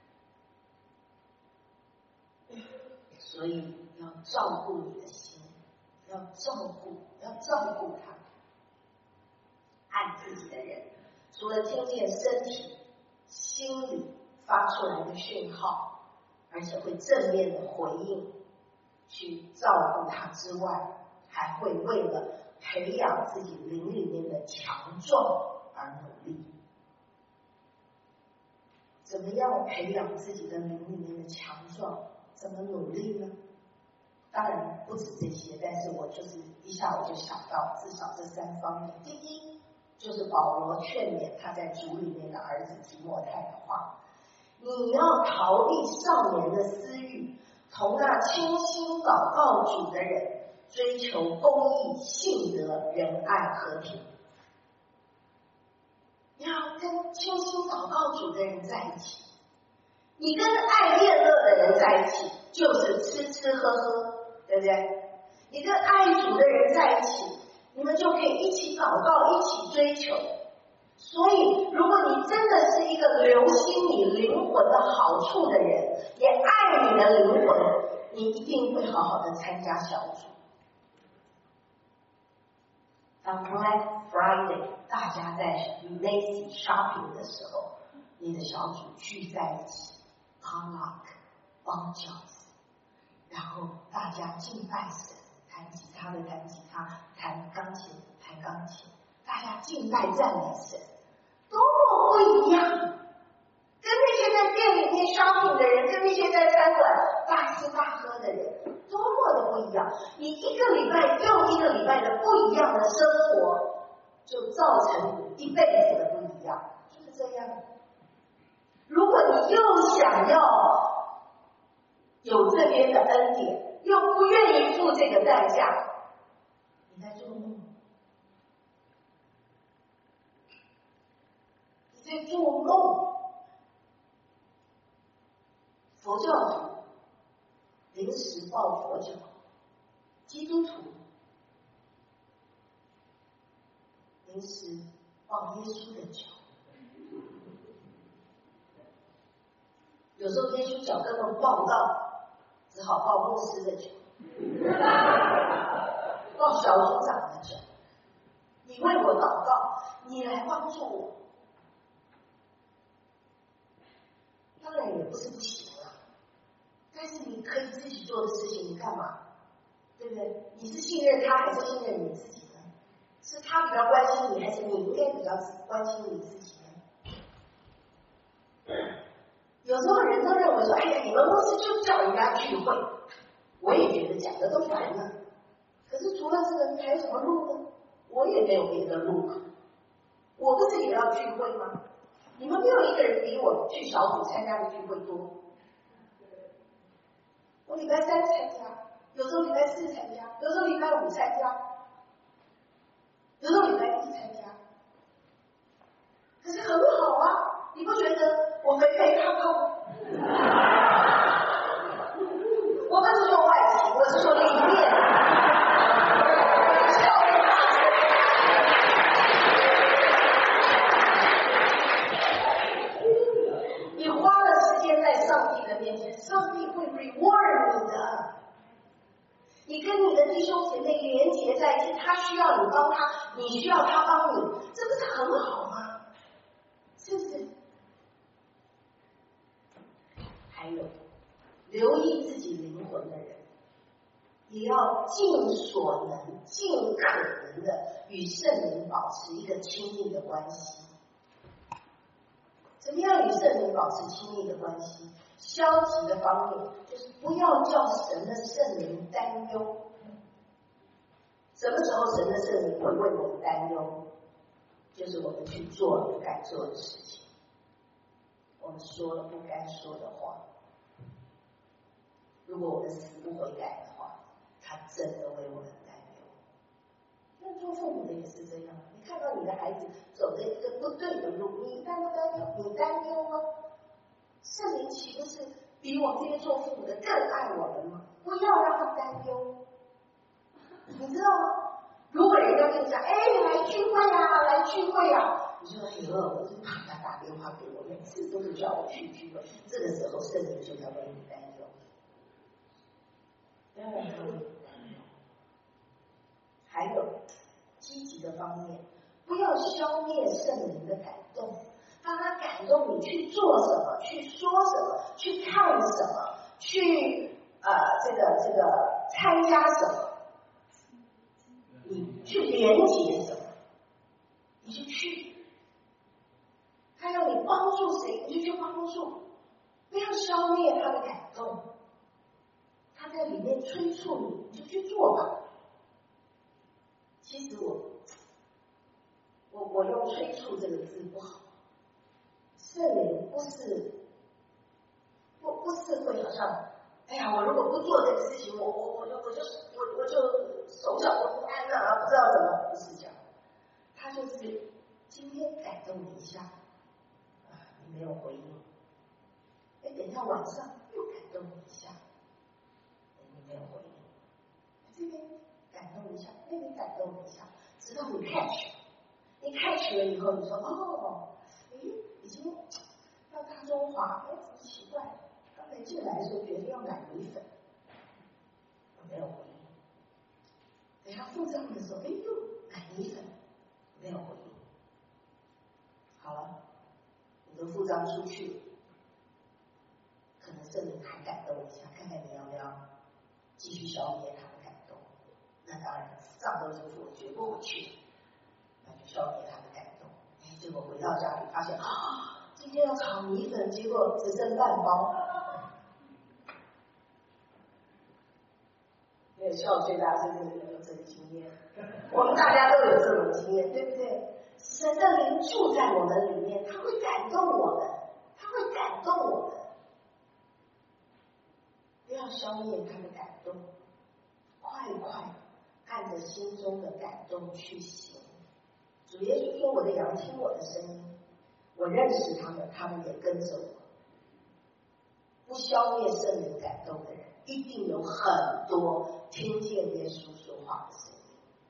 所以要照顾你的心，要照顾，要照顾他。爱自己的人，除了听见身体、心里发出来的讯号，而且会正面的回应，去照顾他之外，还会为了培养自己灵里面的强壮而努力。怎么样培养自己的灵里面的强壮？怎么努力呢？当然不止这些，但是我就是一下我就想到至少这三方面。第一，就是保罗劝勉他在主里面的儿子提摩太的话：你要逃避少年的私欲，同那倾心祷告主的人，追求公义、信德、仁爱、和平。你要跟倾心祷告主的人在一起。你跟爱恋乐的人在一起，就是吃吃喝喝，对不对？你跟爱主的人在一起，你们就可以一起祷告，一起追求。所以，如果你真的是一个留心你灵魂的好处的人，也爱你的灵魂，你一定会好好的参加小组。当 Black Friday 大家在 Macy shopping 的时候，你的小组聚在一起，potluck 包饺子，然后大家敬拜神，弹吉他的弹吉他，弹钢琴弹钢琴，大家敬拜赞美神，多么不一样！跟那些在店里面 shopping 的人，跟那些在餐馆大吃大喝的人，多么的不一样！你一个礼拜又一个礼拜的不一样的生活，就造成你一辈子的不一样，就是这样。如果你又想要有这边的恩典，又不愿意付这个代价，你在做梦，你在做梦。佛教徒临时抱佛脚，基督徒临时抱耶稣的脚。有时候耶稣脚根本抱不到，只好抱牧师的脚，抱小组长的脚。你为我祷告，你来帮助我。当然也不是不行啊，但是你可以自己做的事情，你干嘛？对不对？你是信任他还是信任你自己呢？是他比较关心你，还是你应该比较关心你自己呢？有时候人都认为说，哎呀，你们牧师就叫人家聚会，我也觉得讲的都烦了。可是除了这个，你还有什么路呢？我也没有别的路可。我不是也要聚会吗？你们没有一个人比我去小组参加的聚会多。我礼拜三参加，有时候礼拜四参加，有时候礼拜五参加，有时候礼拜一参加。可是很好啊，你不觉得我肥肥胖胖？我不是说外形，我是说里面。你花了时间在上帝的面前，上帝会 reward 你的。你跟你的弟兄姐妹连结在一起，他需要你帮他，你需要他帮你，这不是很好吗？是不是？还有，留意自己灵魂的人，也要尽所能、尽可能的与圣灵保持一个亲密的关系。怎么样与圣灵保持亲密的关系？消极的方面就是不要叫神的圣灵担忧。什么时候神的圣灵会为我们担忧？就是我们去做了不该做的事情，我们说了不该说的话。如果我们死不悔改的话，他真的为我们担忧。那做父母的也是这样，你看到你的孩子走着一个不对的路，你担不担忧？你担忧吗？圣灵岂不是比我们这些做父母的更爱我们吗？不要让他担忧，你知道吗？如果人家跟你讲，哎，来聚会啊，来聚会啊，你说，哎呦，我就怕他打电话给我，每次都是叫我去聚会，这个时候圣灵就要为你担忧。嗯，还有积极的方面，不要消灭圣灵的感动，让他感动你去做什么，去说什么，去看什么，去呃这个这个参加什么，你去连接什么，你就去。他要你帮助谁，你就去帮助，不要消灭他的感动。他在里面催促你，你就去做吧。其实我我我用催促这个字不好，圣灵不是不不是会好像，哎呀，我如果不做这个事情，我我我就我就我我就手脚都不安了，不知道怎么，不是这样。他就是今天感动你一下，啊，你没有回应，哎，等一下晚上又感动你一下，你没有回应，这边感动一下，那边感动一下，直到你 catch， 你 catch 了以后，你说哦，哎，已经到大中华，哎，怎么奇怪？刚才进来的时候决定要买米粉，我没有回应。等下付账的时候，哎呦，买米粉，没有回应。好了，你都付账出去，可能圣灵还感动一下，看看你要不要继续消灭他的感动。那当然，账都已经付了，绝不回去，那就消灭他的感动。哎，结果回到家里发现啊，今天要炒米粉，结果只剩半包。没有笑最大声的人有这个经验，我们大家都有这种经验，对不对？神的灵住在我们里面，他会感动我们，他会感动我们。不要消灭他的感动，快快按着心中的感动去行。主耶稣说：“我的羊听我的声音，我认识他们，他们也跟着我。”不消灭圣灵感动的人，一定有很多听见耶稣说话的声音。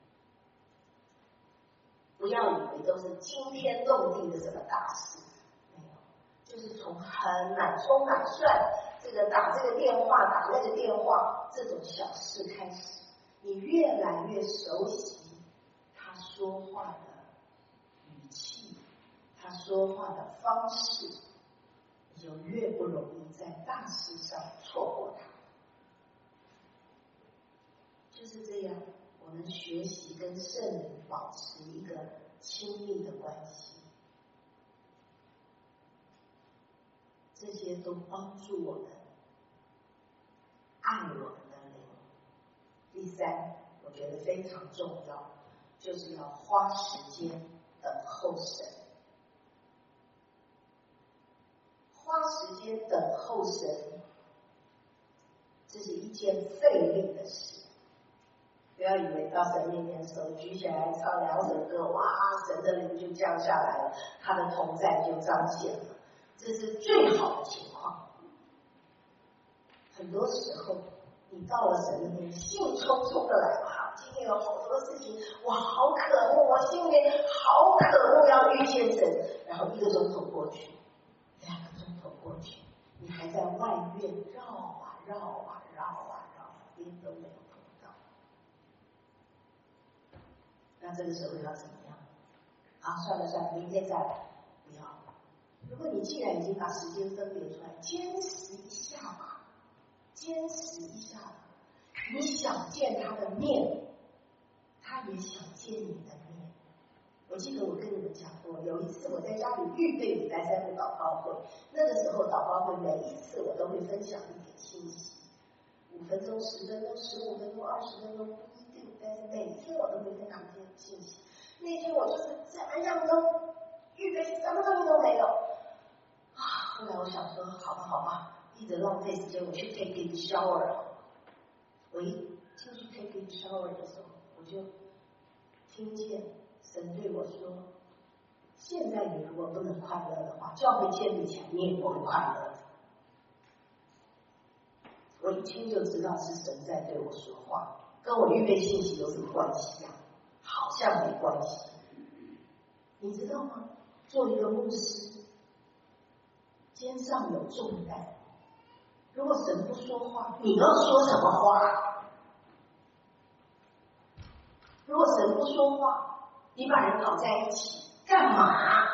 不要以为都是惊天动地的什么大事，没有，就是从很哪从哪算这个打这个电话打那个电话这种小事开始，你越来越熟悉他说话的语气，他说话的方式，你就越不容易在大事上错过他。就是这样，我们学习跟圣灵保持一个亲密的关系，这些都帮助我们爱我们的灵。第三，我觉得非常重要，就是要花时间等候神。花时间等候神，这是一件费力的事。不要以为到神面前手举起来唱两首歌，哇，神的灵就降下来了，他的同在就彰显了，这是最好的情况。很多时候你到了神面前，兴冲冲的来，哇，今天有好多事情，我好渴慕，我心里好渴慕要遇见神，然后一个钟头过去，两个钟头过去，你还在外院绕啊绕啊绕啊绕，边都没有碰到。那这个时候要怎么样？啊，算了算了，明天再来，不要。如果你既然已经把时间分别出来，坚持一下吧，坚持一下吧。你想见他的面，他也想见你的面。我记得我跟你们讲过，有一次我在家里预备礼拜三的祷告会，那个时候祷告会每一次我都会分享一点信息，五分钟、十分钟、十五分钟、二十分钟不一定，但是每一天我都会分享一点信息。那天我就是怎么样都预备什么东西都没有啊！后来我想说，好吧好吧，一直浪费时间，我去 take a shower。我一进去 take a shower 的时候，我就听见神对我说：“现在你如果不能快乐的话，教会建立起来你也不会快乐的。” 我一听就知道是神在对我说话，跟我预备信息有什么关系啊？好像没关系。你知道吗？做一个牧师，肩上有重担，如果神不说话，你要说什么话？如果神不说话，你把人搞在一起干嘛？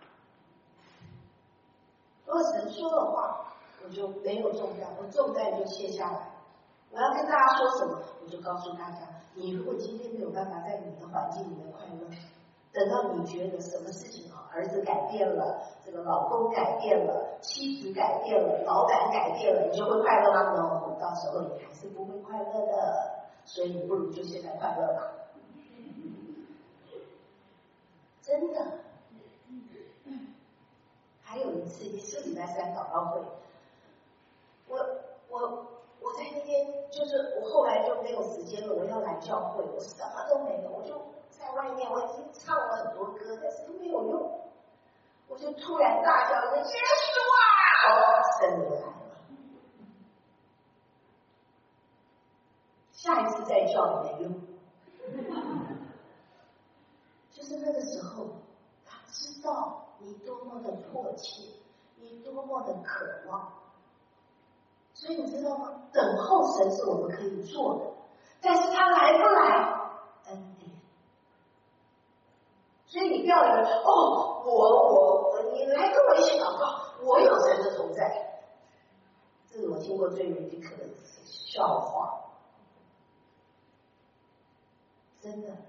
如果神说的话，我就没有重担，我重担就卸下来。我要跟大家说什么，我就告诉大家：你如果今天没有办法在你的环境里面快乐，等到你觉得什么事情啊，儿子改变了，这个老公改变了，妻子改变了，老板改变了，你就会快乐吗？ No， 到时候你还是不会快乐的。所以你不如就现在快乐吧。真的。还有一次，也是礼拜三祷告会，我我我在那天，就是我后来就没有时间了，我要来教会，我什么都没有，我就在外面，我已经唱了很多歌，但是都没有用，我就突然大叫：“耶稣啊！”哦，神来了。下一次再叫也没用。就是那个时候，他知道你多么的迫切，你多么的渴望。所以你知道吗？等候神是我们可以做的，但是他来不来？恩典。所以你不要以为哦，我我你来跟我一起祷告，我有神的同在。这是我听过最 ridiculous 的笑话。真的，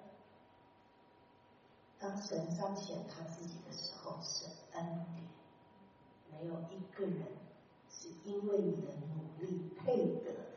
当神彰显他自己的时候，是恩典，没有一个人是因为你的努力配得的。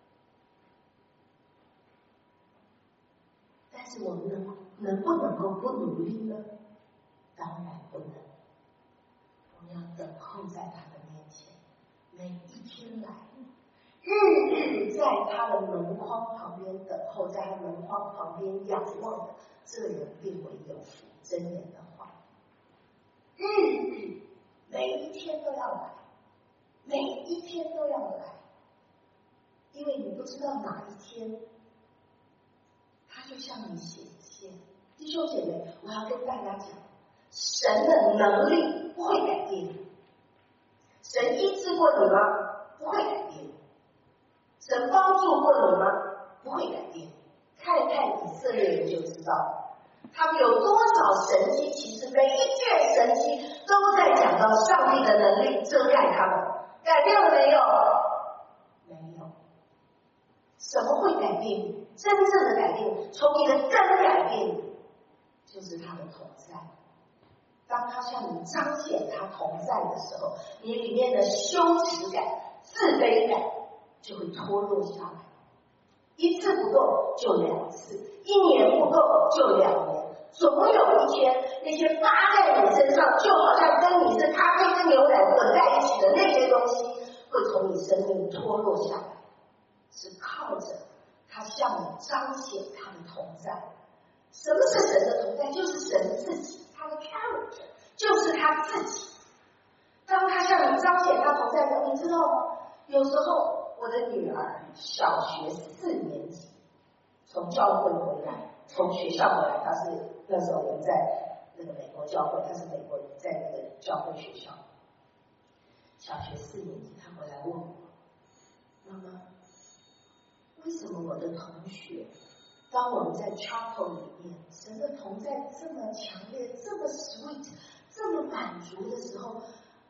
但是我们能能不能够不努力呢？当然不能。我们要等候在他的面前，每一天来，日日在他的门框旁边等候，在他门框旁边仰望的，这人变为有福。箴言的话，日日每一天都要来，每一天都要来，因为你不知道哪一天，他就向你显现。弟兄姐妹，我要跟大家讲，神的能力不会改变。神医治过你吗？不会改变。神帮助过你吗？不会改变。看看以色列人就知道，他们有多少神迹，其实每一件神迹都在讲到上帝的能力遮盖他们。改变了没有？没有。什么会改变你？真正的改变你，从你的根改变你，就是他的同在。当他向你彰显他同在的时候，你里面的羞耻感、自卑感就会脱落下来。一次不够就两次，一年不够就两年，总有一天那些发在你身上，就好像跟你是咖啡跟牛奶混在一起的那些东西，会从你生命脱落下来。是靠着他向你彰显他的同在。什么是神的同在？就是神自己，他的 character 就是他自己。当他向你彰显他同在的，你知道吗？有时候我的女儿小学四年级从教会回来，从学校回来，她是那时候我们在那个美国教会，她是美国在那个教会学校。小学四年级，她回来问我，妈妈，为什么我的同学，当我们在 chapel 里面，神的同在这么强烈，这么 sweet， 这么满足的时候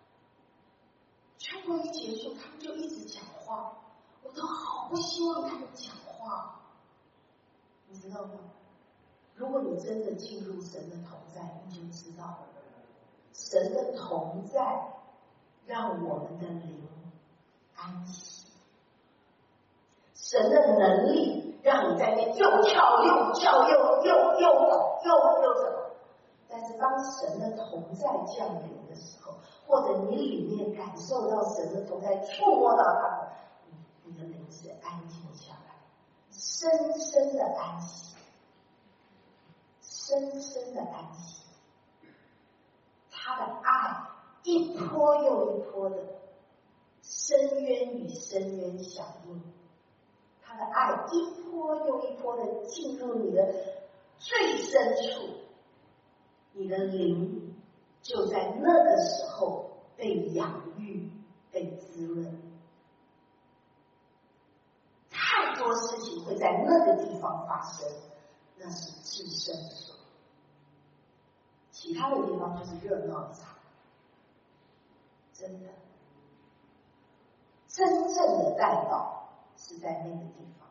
chapel 一结束，他们就一直讲话，我都好不希望他们讲话，你知道吗？如果你真的进入神的同在，你就知道了，神的同在让我们的灵安息，神的能力让你在那又跳又叫又又又又又什么？但是当神的同在降临的时候，或者你里面感受到神的同在，触摸到他们，你你的灵是安静下来，深深的安息，深深的安息。他的爱一波又一波的深渊与深渊响应，他的爱一波又一波的进入你的最深处，你的灵就在那个时候被养育、被滋润。太多事情会在那个地方发生，那是至圣所。其他的地方就是热闹一场，真的。真正的代祷是在那个地方，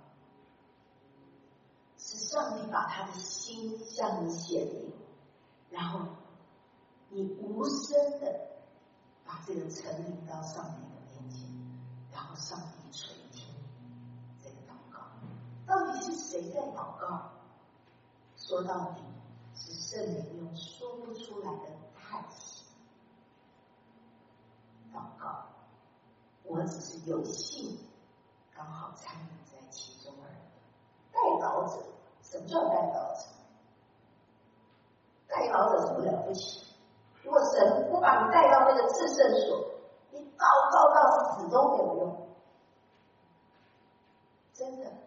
是上帝把他的心向你显明，然后你无声的把这个陈领到上帝的面前，然后上帝垂听这个祷告。到底是谁在祷告？说到底是圣灵用说不出来的叹息祷告。我只是有幸刚好参与在其中而已。代祷者，什么叫代祷者？代祷者是不了不起。如果神不把你带到那个至圣所，你祷告到死都没有用。真的，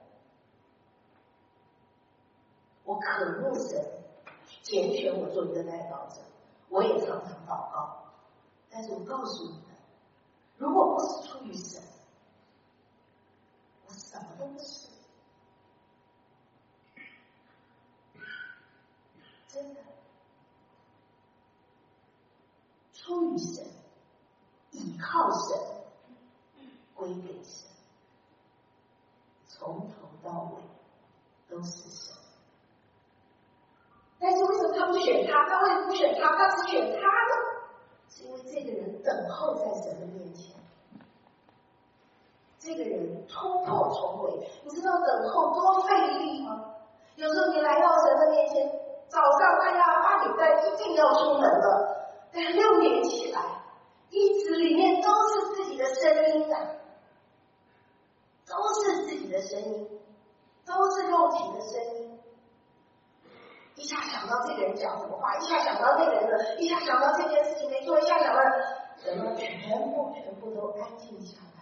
我渴慕神拣选我做一个代祷者，我也常常祷告。但是我告诉你们，如果不是出于神，我什么都不是。真的，出于神，倚靠神，归给神，从头到尾都是神。但是为什么他不选他？他为什么不选他？他只选他呢？是因为这个人等候在神的面前，这个人突破重围。你知道等候多费力吗？有时候你来到神的面前，早上哎呀八点半一定要出门了，但六点起来，一直里面都是自己的声音啊，都是自己的声音，都是肉体的声音。一下想到这个人讲什么话，一下想到那个人的，一下想到这件事情没做，一下想到什么，全部全部都安静下来。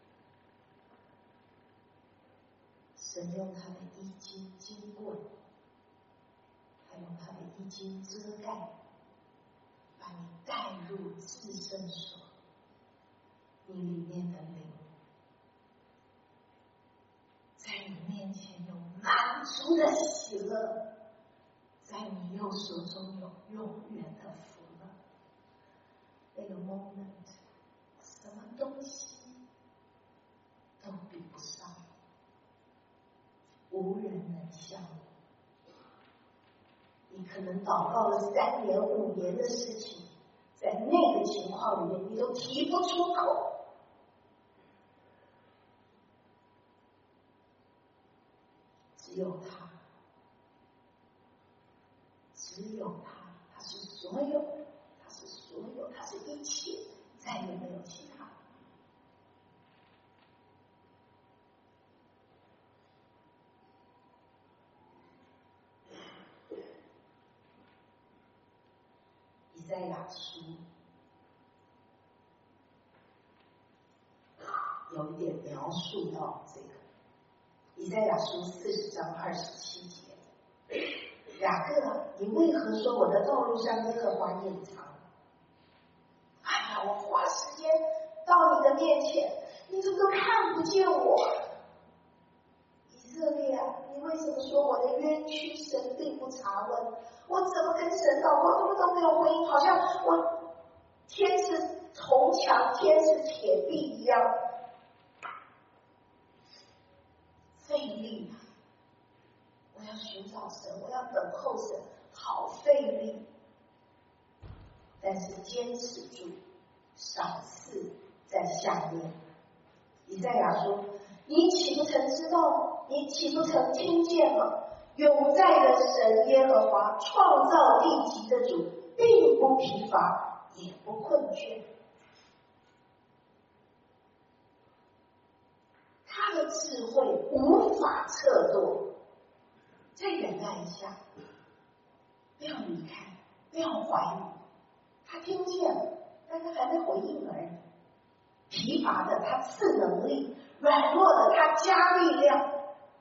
神用他的衣襟经过，还用他的衣襟遮盖，把你带入至圣所，你里面的灵在你面前有满足的喜乐，在你右手中有永远的福乐。那个 moment， 什么东西都比不上，无人能像你。你可能祷告了三年五年的事情，在那个情况里面你都提不出口。只有他，只有他，他是所有，他是所有，他是一切，再也没有其他。以赛亚书有一点描述到这个，以赛亚书四十章二十七节，雅各，你为何说我的道路上耶和华隐藏？哎呀，我花时间到你的面前，你怎么都看不见我？以色列啊，你为什么说我的冤屈神并不查问？我怎么跟神祷告，怎么都没有回应，好像我天是铜墙，天是铁壁一样，费力啊！我要寻找神，我要等候神，好费力。但是坚持住，赏赐在下面。以赛亚说：“你岂不曾知道？你岂不曾听见吗？永在的神耶和华，创造地极的主，并不疲乏，也不困倦。他的智慧无法测度。”再忍耐一下，不要离开，不要怀疑。他听见了，但他还没回应而已。 疲乏的他赐能力，软弱的他加力量。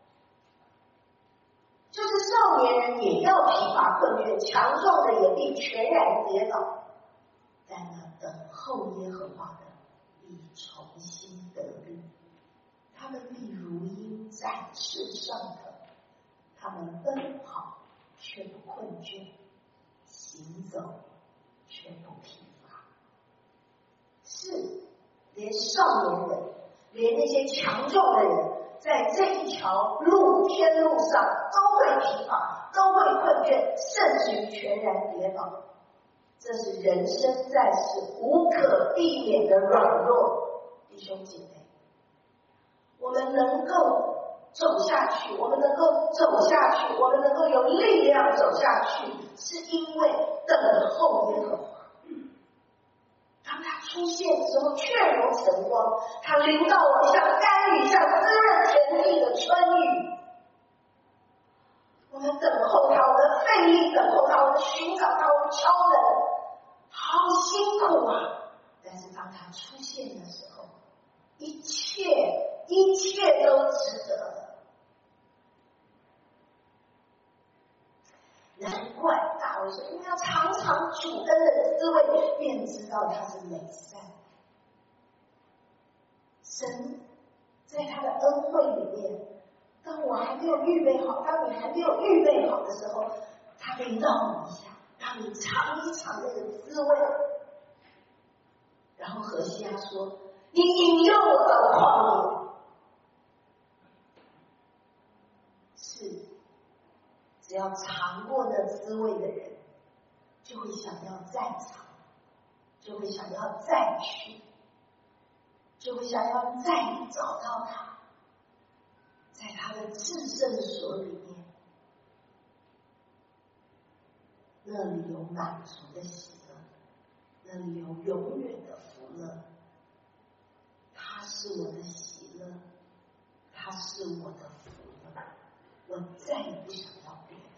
就是少年人也要疲乏困倦，强壮的也必全然跌倒，但那等候耶和华的必重新得力。他们必如鹰展翅上腾，他们奔跑却不困倦，行走却不疲乏。是，连少年人，连那些强壮的人，在这一条路天路上都会疲乏，都会困倦，甚至于全然跌倒。这是人生在世无可避免的软弱。弟兄姐妹，我们能够走下去，我们能够走下去，我们能够有力量走下去，是因为等候耶和华。当他出现的时候，确如晨光，他临到我，像甘雨，像滋润田地的春雨。我们等候他，我们费力等候他，我们寻找他，我们敲门，好辛苦啊！但是当他出现的时候，一切一切都值得了。难怪大卫说：“你要尝尝主恩的滋味，便知道他是美善。”神在他的恩惠里面，当我还没有预备好，当你还没有预备好的时候，他临到你一下，让你尝一尝那个滋味。然后何西阿说：“你引诱我到旷野。”是。只要尝过那滋味的人，就会想要再尝，就会想要再去，就会想要再找到他，在他的至圣所里面，那里有满足的喜乐，那里有永远的福乐。他是我的喜乐，他是我的福乐，我再也不想要别的。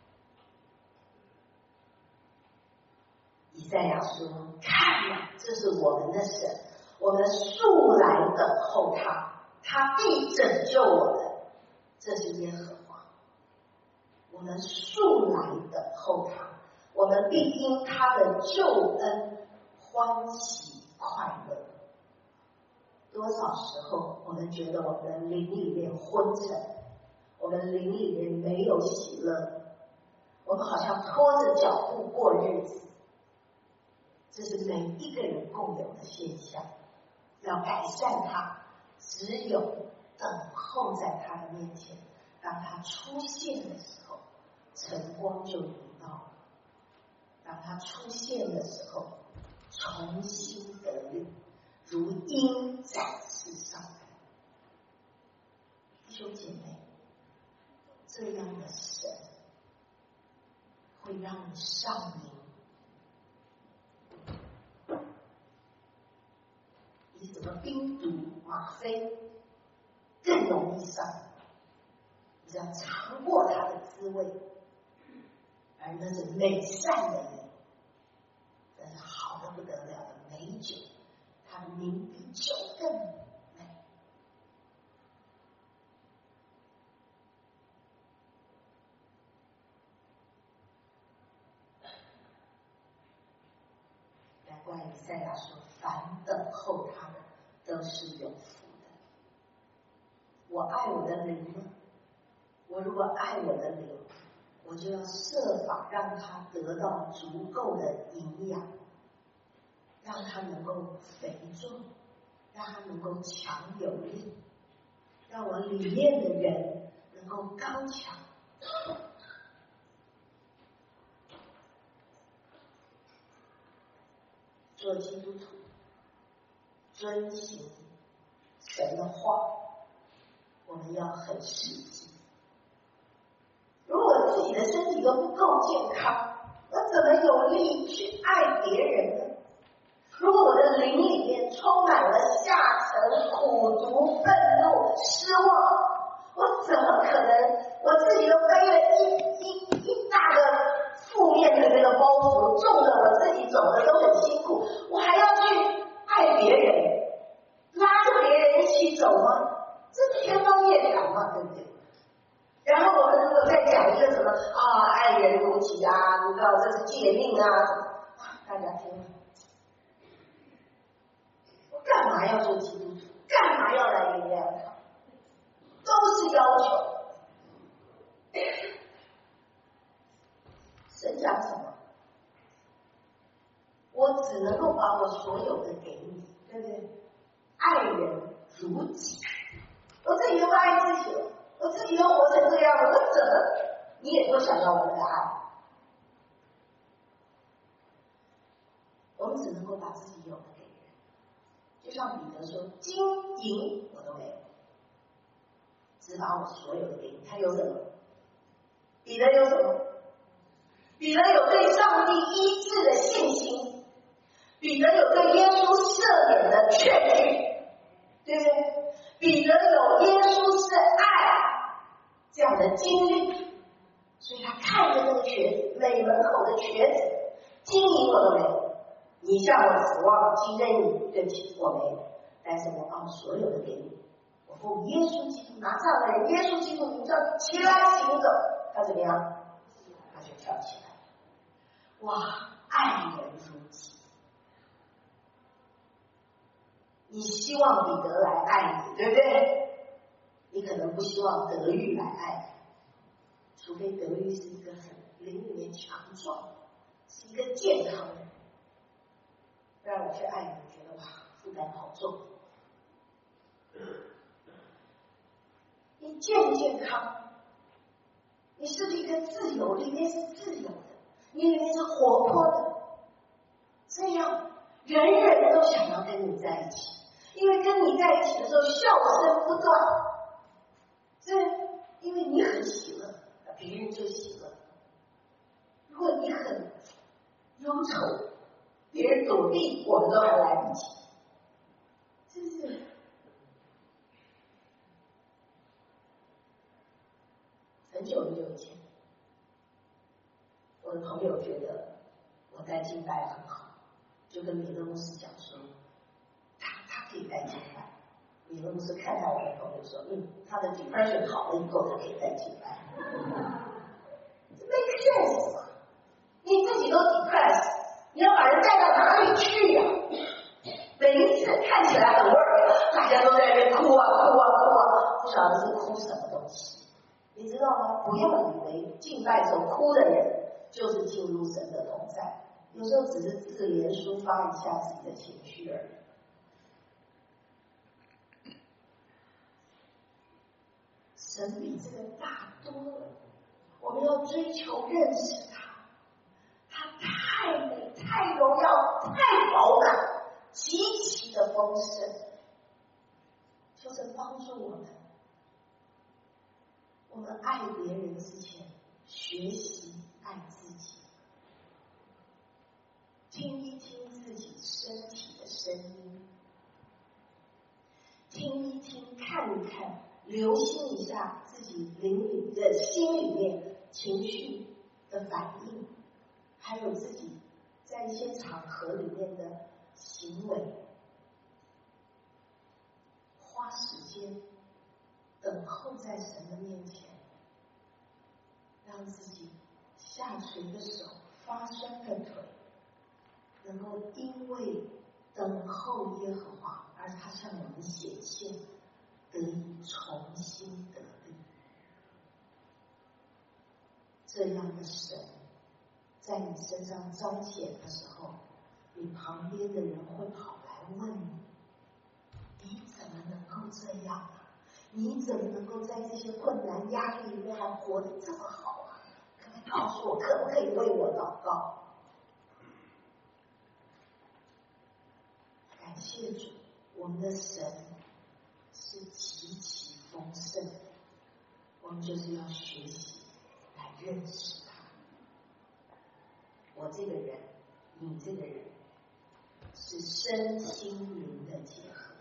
以赛亚说：“看呀，这是我们的神，我们素来等候他，他必拯救我们。”这是耶和华。我们素来等候他，我们必因他的救恩欢喜快乐。多少时候我们觉得我们的灵里面昏沉，我们灵里面没有喜乐，我们好像拖着脚步过日子。这是每一个人共有的现象。要改善它，只有等候在他的面前，当他出现的时候，晨光就临到了。当他出现的时候，重新得力，如鹰展翅上腾。弟兄姐妹，这样的神会让你上瘾，比什么冰毒、吗啡更容易上。你只要尝过它的滋味，而那是美善的人，那是好的不得了的美酒，它的名比酒更美。难怪以赛亚说：“凡等候他的，都是有福的。”我爱我的灵吗？我如果爱我的灵，我就要设法让他得到足够的营养，让他能够肥壮，让他能够强有力，让我里面的人能够刚强。做基督徒，遵行神的话，我们要很实际。如果自己的身体都不够健康，我怎么有力去爱别人呢？如果我的灵里面充满了下沉、苦毒、愤怒、失望，我怎么可能？我自己都背了一一一大个负面的这个包袱，重的我自己走的都很辛苦，我还要去爱别人， 人如己啊，你知道这是诫命啊，大家听了，我干嘛要做基督徒？干嘛要来原谅他？都是要求。神讲什么？我只能够把我所有的给你，对不对？爱人如己。我自己都不爱自己了，我自己都活成这样了，我怎么你也多想要我们的爱？我们只能够把自己有的给人，就像彼得说：“金银我都没有，只把我所有的给你。”他有什么？彼得有什么？彼得有对上帝医治的信心，彼得有对耶稣赦免的确据，对不对？彼得有耶稣是爱这样的经历，所以他看着那个瘸子，美门口的瘸子，金银我都没有，你向我指望，今天你对不起我没有，但是我把我所有的给你，我奉耶稣基督拿这样的人，耶稣基督名叫起来行走，他怎么样？他就跳起来。哇，爱人如己。你希望彼得来爱你，对不对？你可能不希望德育来爱你，除非德育是一个很灵里面强壮，是一个健康的人，不然我去爱你，觉得哇，负担好重。你健不健康？你是不是一个自由？里面是自由的，你里面是活泼的，这样人人都想要跟你在一起。因为跟你在一起的时候笑声不断，这因为你很喜乐，别人就喜乐。如果你很忧愁，别人躲避，我们都还来不及，是不是？很久很久以前，我的朋友觉得我在敬拜很好，就跟别的牧师讲说，他他可以带敬拜。你们不是看到我的朋友说，嗯，他的 depression 好了以后，他可以再敬拜。这 make sense 吗？你自己都 depressed， 你要把人带到哪里去呀、啊？每一次看起来很 work， 大家都在那边哭啊哭啊哭啊，不晓得是哭什么东西，你知道吗？不要以为敬拜时候哭的人就是进入神的同在，有时候只是自怜抒发一下自己的情绪而已。神比这个大多了，我们要追求认识他，他太美、太荣耀、太饱满，极其的丰盛。求神帮助我们，我们爱别人之前，学习爱自己，听一听自己身体的声音，听一听，看一看。留心一下自己灵里的心里面情绪的反应，还有自己在一些场合里面的行为，花时间等候在神的面前，让自己下垂的手、发酸的腿，能够因为等候耶和华而他向我们显现，得以重新得力。这样的神在你身上彰显的时候，你旁边的人会跑来问你，你怎么能够这样啊？你怎么能够在这些困难压力里面还活得这么好啊？可不可以告诉我，可不可以为我祷告？感谢主，我们的神是极其丰盛，我们就是要学习来认识他。我这个人，你这个人，是身心灵的结合。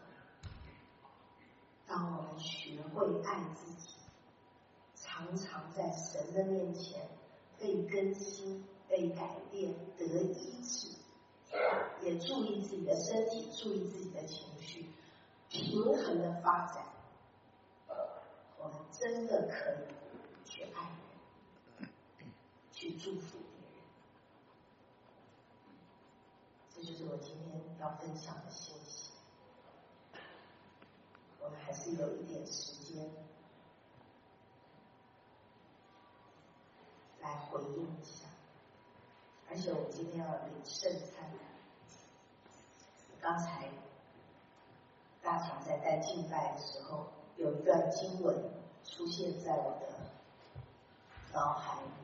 当我们学会爱自己，常常在神的面前被更新、被改变、得医治，也注意自己的身体，注意自己的情绪，平衡的发展，我们真的可以去爱人，去去祝福别人。这就是我今天要分享的信息。我们还是有一点时间来回应一下，而且我们今天要领圣餐。刚才大强在带敬拜的时候，有一段经文出现在我的脑海里，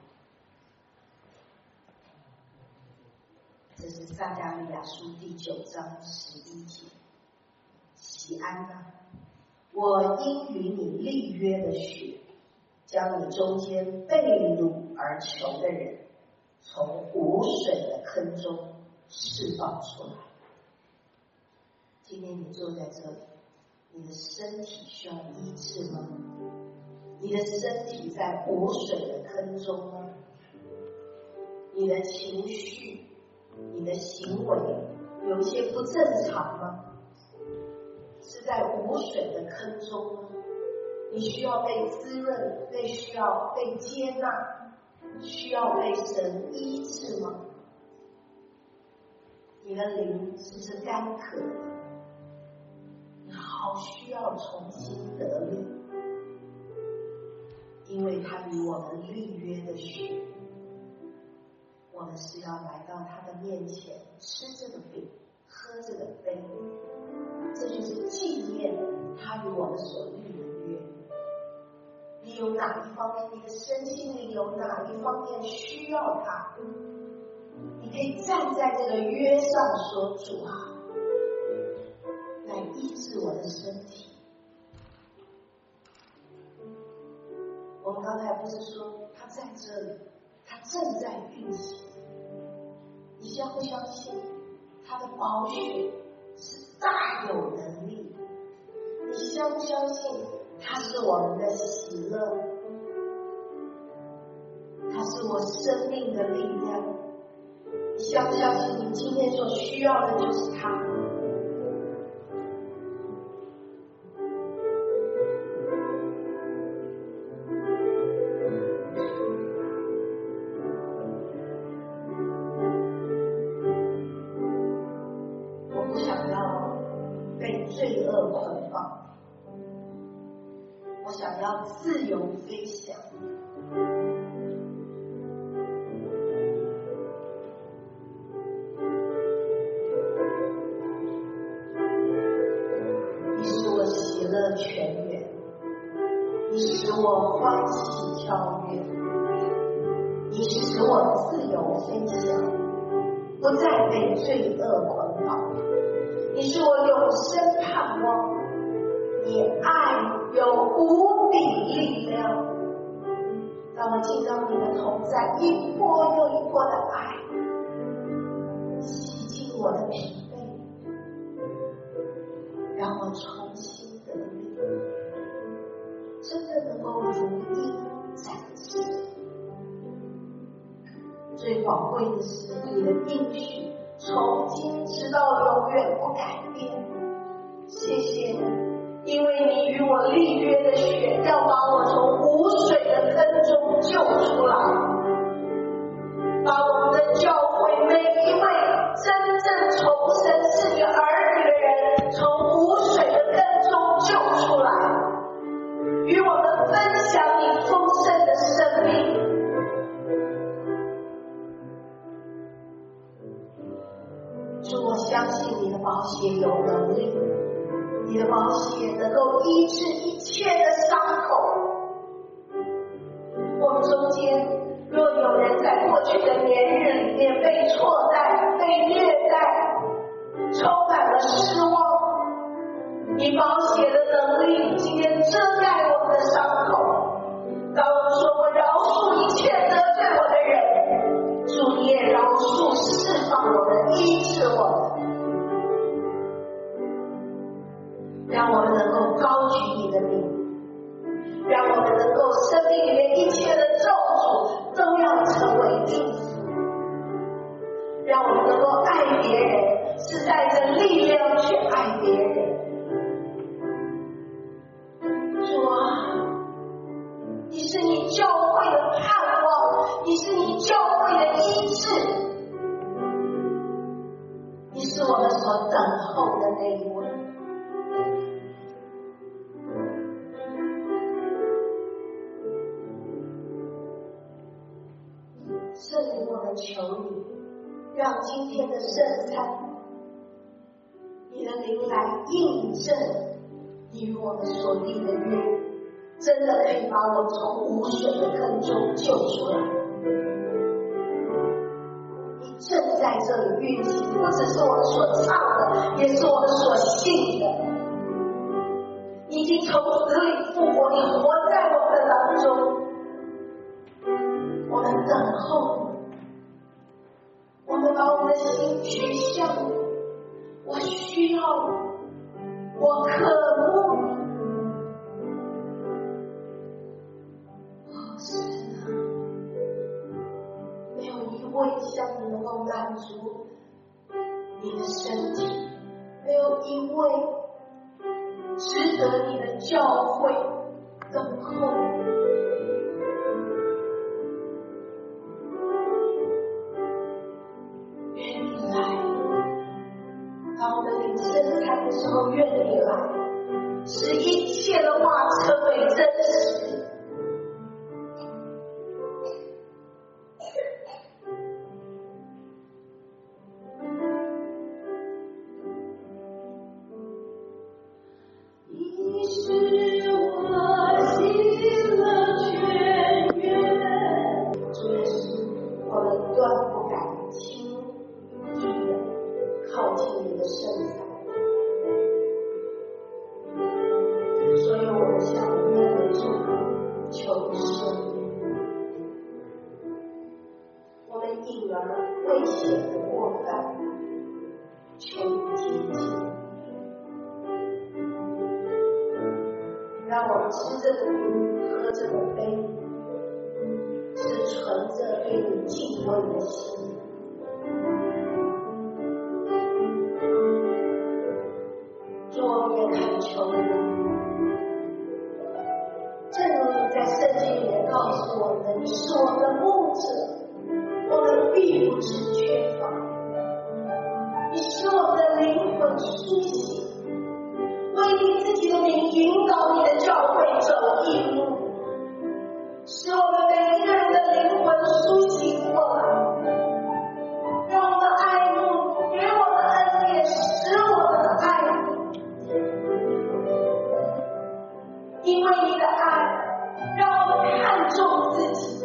这是撒迦利亚书第九章十一节：喜安啊，我应与你立约的血，将你中间被掳而囚的人，从无水的坑中释放出来。今天你坐在这里，你的身体需要医治吗？你的身体在无水的坑中吗？你的情绪、你的行为有一些不正常吗？是在无水的坑中吗？你需要被滋润，被需要被接纳，需要被神医治吗？你的灵是不是干渴了？你好需要重新得力，因为他与我们立约的血，我们是要来到他的面前，吃这个饼，喝这个杯，这就是纪念他与我们所立的约。你有哪一方面，你的身心里有哪一方面需要他，你可以站在这个约上说：主啊，来医治我的身体。我们刚才不是说他在这里，他正在运行，你相不相信他的宝血是大有能力？你相不相信他是我们的喜乐？他是我生命的力量。你相不相信你今天所需要的就是他？罪恶捆绑，我想要自由飞翔。你使我喜乐泉源，你使我欢喜跳跃，你使我自由飞翔，不再被罪恶捆绑。你是我永生盼望，你爱有无比力量。当我进到你的同在，一波又一波的爱洗净我的疲惫，让我重新得力，真的能够如鹰展翅。最宝贵的是你的应许，从今直到永远不改变。谢谢你，因为你与我立约的血，要把我从无水的坑中救出来，把我们的教会每一位真正重生是你儿女的人，从无水的坑中救出来，与我们分享你丰盛的生命。主，我相信你的宝血有能力，你的宝血能够医治一切的伤口。我们中间若有人在过去的年日里面被错待、被虐待，充满了失望，你宝血的能力今天遮盖我们的伤口。当我们说我饶恕一切得罪我的人，主你也饶恕、释放我们、医治我们，让我们能够高举你的名，让我们能够生命里面一切的咒诅都要成为祝福，让我们能够爱别人，是带着力量去爱别人。主啊，你是你教会的盼望，你是你教梦的那一位。圣灵，我们求你，让今天的圣餐，你的灵来印证你与我们所立的约，真的可以把我从无水的坑中救出来。你正在这里运行，不只是我们所唱的，也是我们所信的。你已经从死里复活，你活在我们的当中。我们等候，我们把我们的心取向你。我需要你，我渴慕你。哦，神啊，没有一位像你能够满足你的身体，没有一位值得你的教诲等候。的时候，愿你来，使一切的话成为真实。你是我心的泉源，主耶稣，我们断不敢轻易的靠近你的圣山。所以我们向你面对主，求圣灵。我们隐而未显的过犯，求你洁净。让我们吃这个饼，喝这个杯，是存着对你敬畏的心。主，我们也恳求你。正如你在圣经里面告诉我们，你是我们的牧者，我们必不致缺乏。你使我们的灵魂苏醒，为你自己的名引导你的教会走义路，使我们每一个人的灵魂苏醒过来，让我们爱慕，给我们恩典，使我们爱你。因为你的爱，让我们看重自己，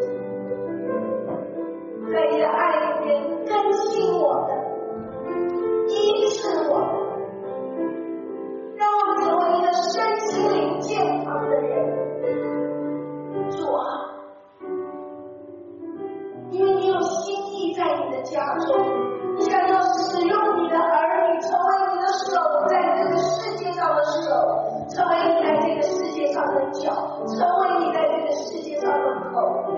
在你的爱里面更新我们，医治我们，让我们成为一个身心灵健康的人。主啊，因为你有心意在你的家中，你想要使用你的儿女，成为你的手，在这个世界上的手，成为你在这个世界上的脚，成为你在这个世界上的口，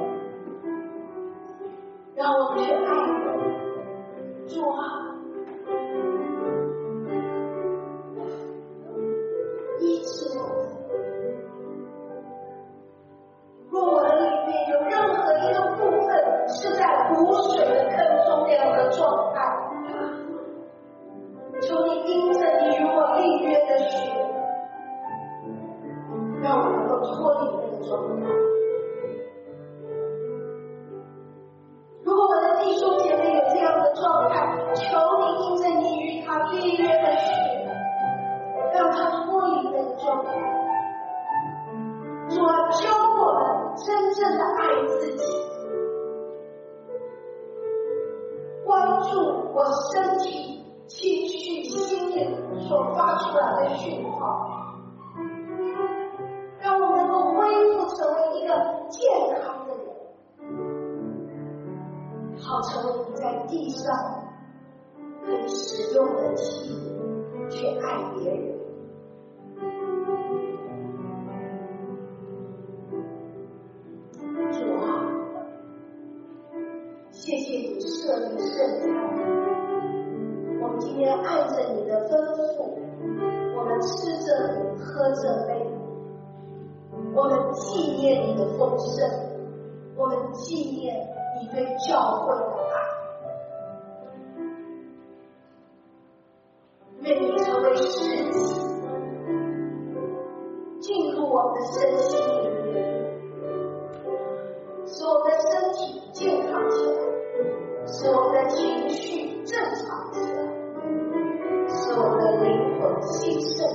让我们去爱你。主啊，医治我们。若我的里面有任何一个部分是在无水的坑中那样的状态，求你因着你与我立约的血，让我能够脱离那个状态。如果我的弟兄姐妹有这样的状态，求你因着你与他立约的血，让他脱离那个状态。主啊，教我们真正的爱自己，关注我身体、情绪、心灵所发出来的讯号，让我能够恢复成为一个健康的人，好成为你在地上可以使用的器皿，去爱别人。主啊，谢谢你设立圣餐，我们今天按着你的吩咐，我们吃着饼，喝着杯，我们纪念你的丰盛，我们纪念你对教会的爱。愿你成为事情进入我们的身心里面，使我们的身体健康起来，使我们的情绪正常起来，使我们的灵魂兴盛